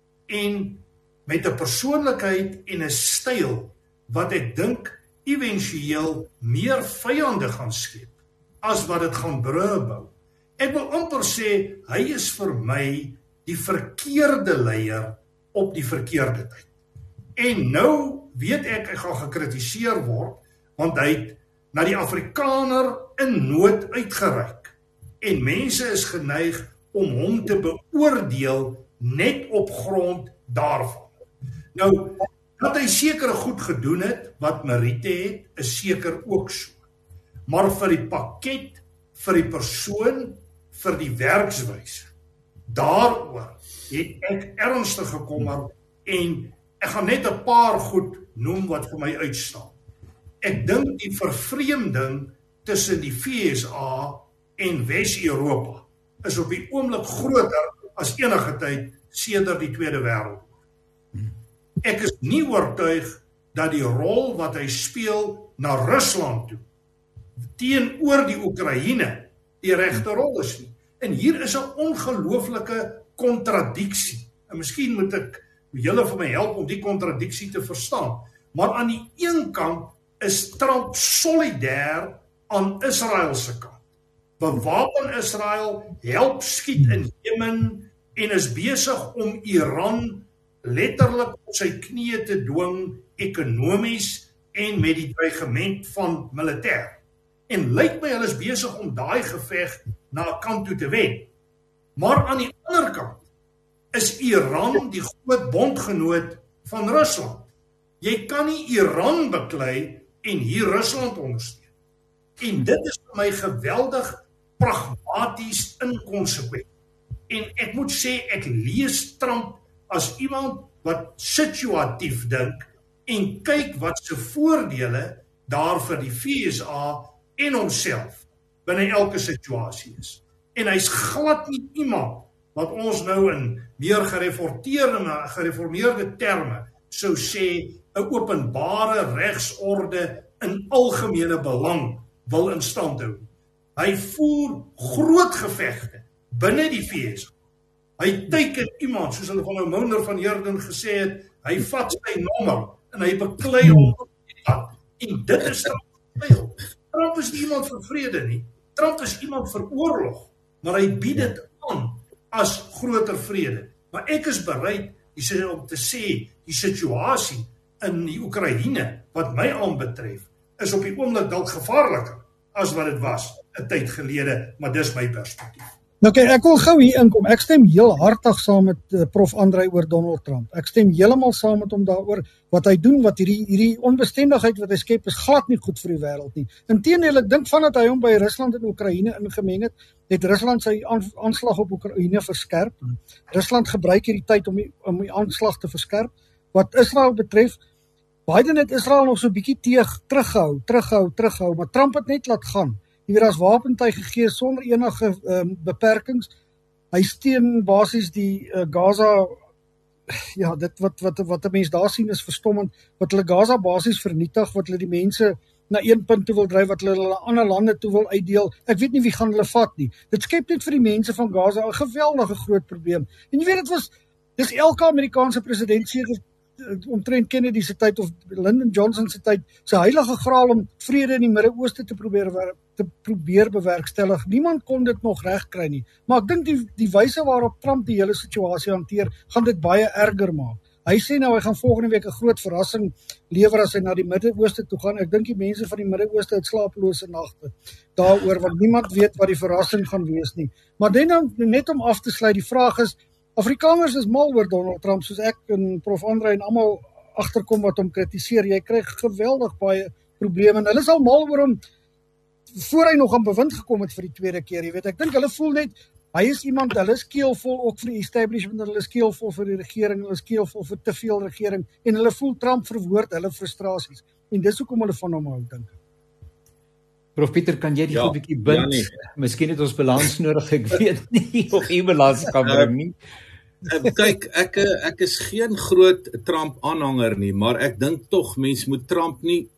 en met 'n persoonlikheid en 'n styl, wat ek dink eventueel meer vyande gaan skep, as wat dit gaan brûe bou. Ek wil amper sê, hy is vir my die verkeerde leier op die verkeerde tyd. En nou weet ek, hy gaan gekritiseer word, want hy het na die Afrikaner in nood uitgereik. En mense is geneig om hom te beoordeel net op grond daarvan. Nou, dat hy seker goed gedoen het, wat meriete het, is seker ook so. Maar vir die pakket, vir die persoon, vir die werkswyse, daaroor het ek ernstig gekommer, en ek gaan net 'n paar goed noem wat vir my uitstaan. Ek dink die vervreemding tussen die V S A en Wes-Europa is op die oomblik groter as enige tyd sedert die Tweede Wêreldoorlog. Ek is nie oortuig dat die rol wat hy speel na Rusland toe, teenoor die Oekraïne, die regte rol is nie. En hier is 'n ongelooflike kontradiksie. En miskien moet ek julle vir my help om die kontradiksie te verstaan. Maar aan die een kant is Trump solidêr aan Israel se kant. Bewapen Israel, help skiet in Jemen en is besig om Iran letterlik op sy knieë te dwing ekonomies en met die dreigement van militêr. En lyk my hulle is besig om daai geveg na 'n kant toe te wen. Maar aan die ander kant is Iran die groot bondgenoot van Rusland. Jy kan nie Iran beklei en hier Rusland ondersteun. En dit is vir my geweldig pragmaties inkonsekwent. En ek moet sê, ek lees Trump as iemand wat situatief dink en kyk wat se voordele daar vir die V S A en homself binne elke situasie is. En hy's glad nie iemand wat ons nou in meer gereformeerde, gereformeerde terme sou sê 'n openbare regsorde in algemene belang wil in stand hou. Hy voer groot gevegte binne die V S A. Hy teiken iemand, soos hulle van nou Mounder van Heerden gesê het, hy vat sy nommer en hy beklei hom op die pad. En dit is Trump. Trump is nie iemand vir vrede nie. Trump is iemand vir oorlog, maar hy bied dit aan as groter vrede. Maar ek is bereid om te sê, die situasie in die Oekraïne, wat my aanbetref, is op die oomblik dalk gevaarliker as wat dit was 'n tyd gelede, maar dis my perspektief. Nou okay, ek wil gou hier inkom. Ek stem heel hartig saam met uh, Prof André oor Donald Trump. Ek stem heeltemal saam met hom daaroor wat hy doen, wat hierdie hierdie onbestendigheid wat hy skep is glad nie goed vir die wêreld nie. Inteendeel, ek dink vandat hy hom by Rusland en Oekraïne ingemeng het, het Rusland sy aanslag op Oekraïne verskerp. Rusland gebruik hierdie tyd om die, om die aanslag te verskerp. Wat Israel betref, Biden het Israel nog so 'n bietjie teeg terughou, terughou, terughou, maar Trump het net laat gaan. Jy weet, as wapentuig gegee sonder enige um, beperkings. Hy steun basies die uh, Gaza, ja, dit wat wat wat 'n mens daar sien is verstommend, wat hulle Gaza basies vernietig, wat hulle die mense na een punt toe wil dryf, wat hulle na ander lande toe wil uitdeel. Ek weet nie wie gaan hulle vat nie. Dit skep net vir die mense van Gaza 'n geweldige groot probleem. En jy weet, dit was dis elke Amerikaanse president seker omtrent Kennedy se tyd of Lyndon Johnson se tyd, se heilige graal om vrede in die Midde-Ooste te probeer te probeer bewerkstellig. Niemand kon dit nog reg kry nie. Maar ek dink die die wyse waarop Trump die hele situasie hanteer, gaan dit baie erger maak. Hy sê nou hy gaan volgende week 'n groot verrassing lewer as hy na die Midde-Ooste toe gaan. Ek dink die mense van die Midde-Ooste het slapelose nagte daaroor, want niemand weet wat die verrassing gaan wees nie. Maar dan net om af te sluit, die vraag is, Afrikaners is mal oor Donald Trump, soos ek en Prof Andre en almal agterkom wat hom kritiseer. Jy kry geweldig baie probleme en hulle is al mal oor hom voor hy nog aan bewind gekom het vir die tweede keer. Jy weet, ek dink hulle voel net hy is iemand, hulle is keelvol ook vir die establishment, hulle is keelvol vir die regering, hulle is keelvol vir te veel regering en hulle voel Trump verwoord hulle frustrasies. En dis hoekom hulle van hom hou, dink ek. Prof Pieter, kan jy die Ja, goed bietjie bind? ja, nee. Miskien het ons balans nodig, ek weet nie of jy balans kan bring nie. Uh, kyk, ek ek is geen groot Trump aanhanger nie, maar ek dink tog mens moet Trump nie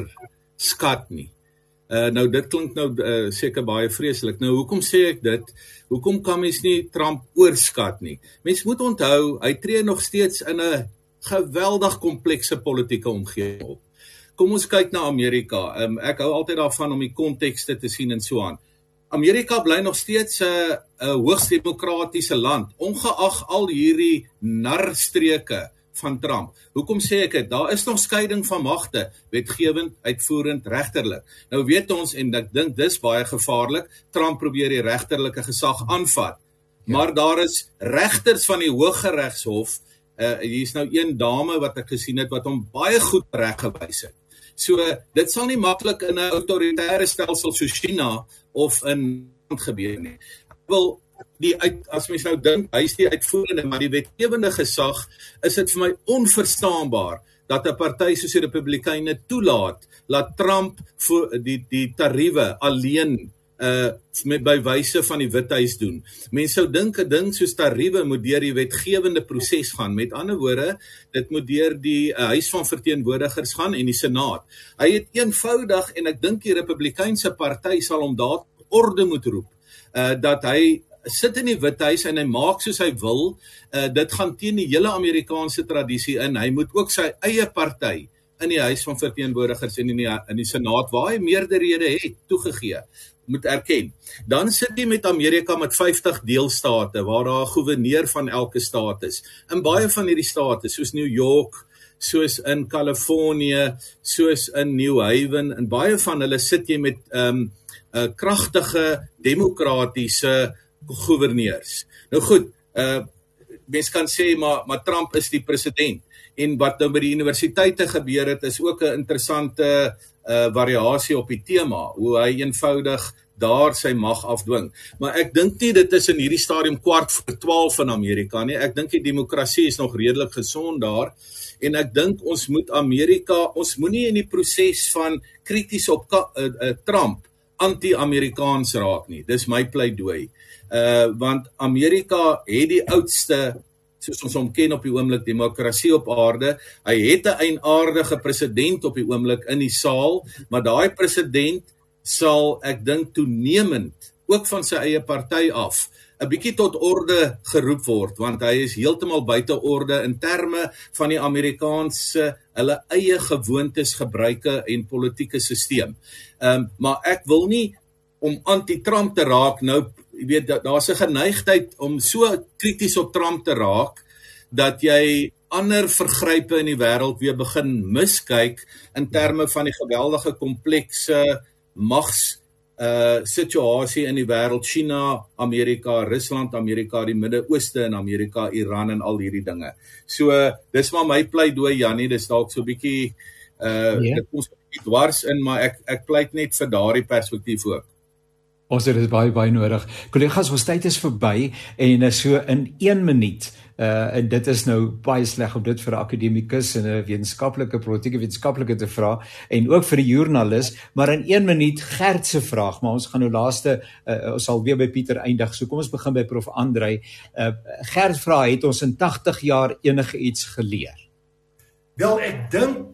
oorskat nie. Uh, nou dit klink nou uh, seker baie vreeslik. Nou hoekom sê ek dit? Hoekom kan mens nie Trump oorskat nie? Mens moet onthou, hy tree nog steeds in 'n geweldig komplekse politieke omgewing op. Kom ons kyk na Amerika. Um, ek hou altyd daarvan om die kontekste te sien en so aan. Amerika bly nog steeds 'n uh, uh, hoogs demokratiese land, ongeag al hierdie narstreke van Trump. Hoekom sê ek dit? Daar is nog skeiding van magte, wetgewend, uitvoerend, regterlik. Nou weet ons, en ek dink dis baie gevaarlik, Trump probeer die regterlike gesag aanvat. Ja. Maar daar is regters van die Hooggeregshof, uh, hier is nou een dame wat ek gesien het, wat hom baie goed reggewys het. So, dit sal nie maklik in 'n autoritaire stelsel soos China of in gebeur nie. Wel, die uit, as mens nou dink, hy is die uitvoerende, maar die wetgewende gesag, is dit vir my onverstaanbaar dat 'n party soos die Republikeine toelaat, laat Trump voor die die tariewe alleen uh met by wyse van die Withuis doen. Mense sou dink 'n ding soos tariewe moet deur die wetgewende proses gaan. Met ander woorde, dit moet deur die uh, Huis van Verteenwoordigers gaan en die Senaat. Hy het eenvoudig, en ek dink die Republikeinse party sal hom daar orde moet roep, uh, dat hy sit in die Withuis en hy maak soos hy wil. Uh, dit gaan teen die hele Amerikaanse tradisie in. Hy moet ook sy eie party in die Huis van Verteenwoordigers en in die, in die Senaat, waar hy meerderhede het toegegee, moet erken. Dan sit hy met Amerika met vyftig deelstate, waar daar 'n gouverneur van elke staat is. In baie van hierdie state, soos New York, soos in Kalifornië, soos in New Haven, en baie van hulle sit jy met um, uh, kragtige, demokratiese gouverneurs. Nou goed, uh, mens kan sê, maar, maar Trump is die president. En wat nou by die universiteite gebeur het, is ook 'n interessante uh, variasie op die tema, hoe hy eenvoudig daar sy mag afdwing. Maar ek dink nie dit is in hierdie stadium kwart voor twaalf in Amerika nie. Ek dink die demokrasie is nog redelik gesond daar. En ek dink ons moet Amerika, ons moenie in die proses van krities op uh, uh, Trump anti-Amerikaans raak nie. Dis my pleidooi. Uh, want Amerika het die oudste, soos ons hom ken op die oomblik, demokrasie op aarde. Hy het 'n eienaardige president op die oomblik in die saal, maar daai president sal, ek dink, toenemend, ook van sy eie party af, 'n bietjie tot orde geroep word, want hy is heeltemal buite orde in terme van die Amerikaanse, hulle eie gewoontes, gebruike en politieke sisteem. Um, maar ek wil nie om anti-Trump te raak, nou, jy weet, daar's 'n geneigtheid om so krities op Trump te raak, dat jy ander vergrype in die wêreld weer begin miskyk, in terme van die geweldige komplekse mags uh, situasie in die wêreld, China, Amerika, Rusland, Amerika, die Midde-Ooste en Amerika, Iran en al hierdie dinge. So, uh, dis maar my pleidooi, Jannie, dis dalk so 'n bietjie, uh, yeah. dit kom so 'n bietjie dwars in, maar ek, ek pleit net vir daardie perspektief ook. Ons het dit baie baie nodig. Kollegas, ons tyd is verby en so in een minuut. Uh, en dit is nou baie sleg om dit vir 'n akademikus en 'n wetenskaplike, politieke wetenskaplike te vra en ook vir 'n joernalis, maar in een minuut Gert se vraag, maar ons gaan nou laaste, uh, ons sal weer by Pieter eindig, so kom ons begin by Prof Andrei. Uh, Gert vra, het ons in tagtig jaar enige iets geleer? Wel, ek dink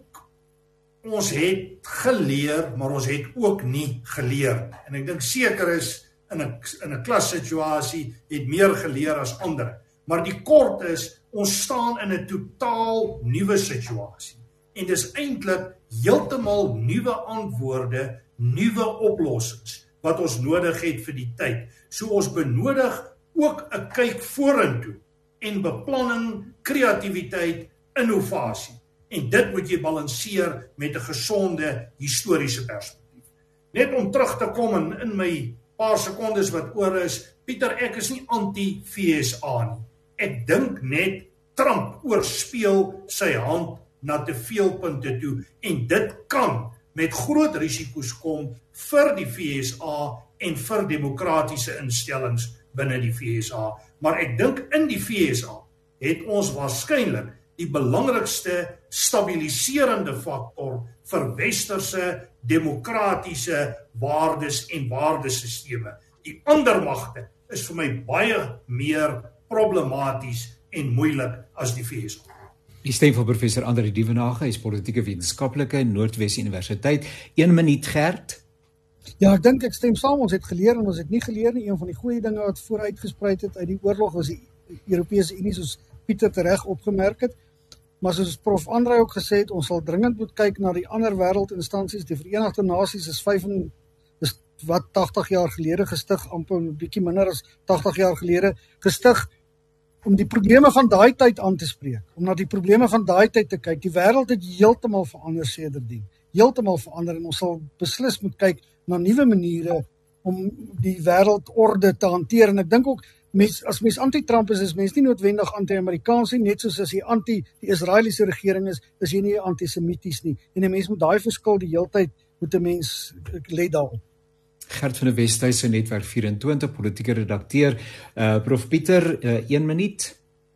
ons het geleer, maar ons het ook nie geleer. En ek dink seker is, in 'n in 'n klassituasie het meer geleer as ander. Maar die kort is, ons staan in 'n totaal nuwe situasie. En dis eintlik heeltemal nuwe antwoorde, nuwe oplossings wat ons nodig het vir die tyd. So ons benodig ook 'n kyk vorentoe en beplanning, kreatiwiteit, innovasie. En dit moet jy balanseer met 'n gesonde historiese perspektief. Net om terug te kom in, in my paar sekondes wat oor is, Pieter, ek is nie anti-V S A nie. Ek dink net Trump oorspeel sy hand na te veel punte toe en dit kan met groot risiko's kom vir die V S A en vir demokratiese instellings binne die V S A. Maar ek dink in die V S A het ons waarskynlik die belangrikste stabiliserende faktor vir westerse demokratiese waardes en waardesisteme. Die ander magte is vir my baie meer problematies en moeilik as die V S A. Die stem van professor Andrei Dievenage, hy is politieke wetenskaplike in Noordwes Universiteit. Een minuut, Gert. Ja, ek dink ek stem saam, ons het geleer en ons het nie geleer nie. Een van die goeie dinge wat vooruitgesprei het uit die oorlog was die Europese Unie, soos Pieter tereg opgemerk het. Maar soos Prof Andrei ook gesê het, ons sal dringend moet kyk na die ander wêreldinstansies. Die Verenigde Nasies is vyf en is wat tagtig jaar gelede gestig, amper 'n bietjie minder as tagtig jaar gelede gestig om die probleme van daai tyd aan te spreek, om na die probleme van daai tyd te kyk. Die wêreld het heeltemal verander sedertdien. Heeltemal verander en ons sal beslis moet kyk na nuwe maniere om die wêreldorde te hanteer. En ek dink ook mens, as mens anti-Trump is, is mens nie noodwendig anti-Amerikaans nie, net soos as jy anti die Israeliese regering is, is jy nie antisemities nie. En 'n mens moet daai verskil die heeltyd moet 'n mens let daarop. Gert van der Westhuizen, Netwerk vyf en twintig, politieke redakteur. Uh, Prof Pieter, uh, een minuut.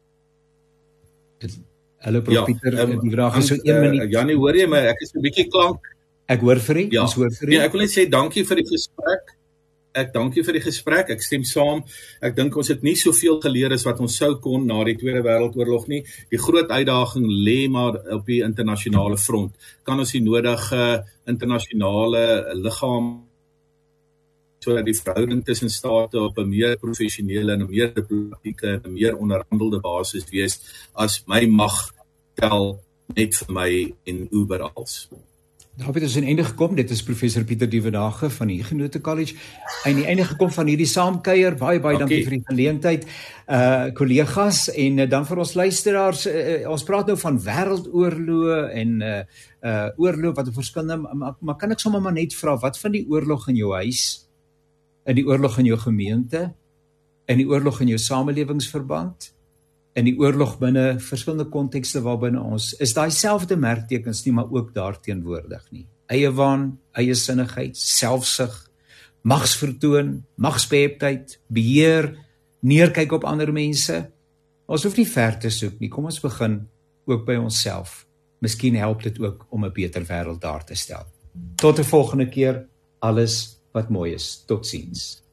Hallo Prof ja, Pieter, um, die vraag is so een uh, minuut. Janie, hoor jy my? Ek is 'n bietjie klank. Ek hoor vir u. Ja, ons hoor vir u. Ja, ek wil net sê dankie vir die gesprek. Ek dankie vir die gesprek. Ek stem saam. Ek dink ons het nie soveel geleer as wat ons sou kon na die Tweede Wêreldoorlog nie. Die groot uitdaging lê maar op die internasionale front. Kan ons die nodige internasionale liggaam sodat die verhouding tussen state op 'n meer professionele en 'n meer diplomatieke en 'n meer onderhandelde basis wees as my mag tel net vir my en oorals. Daar het ons aan die einde gekom. Dit is professor Pieter Dievenage van die Huguenot College. Aan die einde gekom van hierdie saamkuier. Baie baie okay. dankie vir die geleentheid. Uh kollegas en uh, dan vir ons luisteraars, uh, ons praat nou van wêreldoorloë en uh uh oorlog wat 'n verskillende maar, maar kan ek sommer maar net vra, wat van die oorlog in jou huis? In die oorlog in jou gemeente, in die oorlog in jou samelewingsverband, in die oorlog binne verskillende kontekste waarbinne ons, is daai selfde merktekens nie, maar ook daar teenwoordig nie. Eiewaan, eie sinnigheid, selfsug, magsvertoon, magsbeheptheid, beheer, neerkyk op ander mense. Ons hoef nie ver te soek nie, kom ons begin ook by onsself. Miskien help dit ook om 'n beter wêreld daar te stel. Tot 'n volgende keer, alles wat mooi is. Totsiens.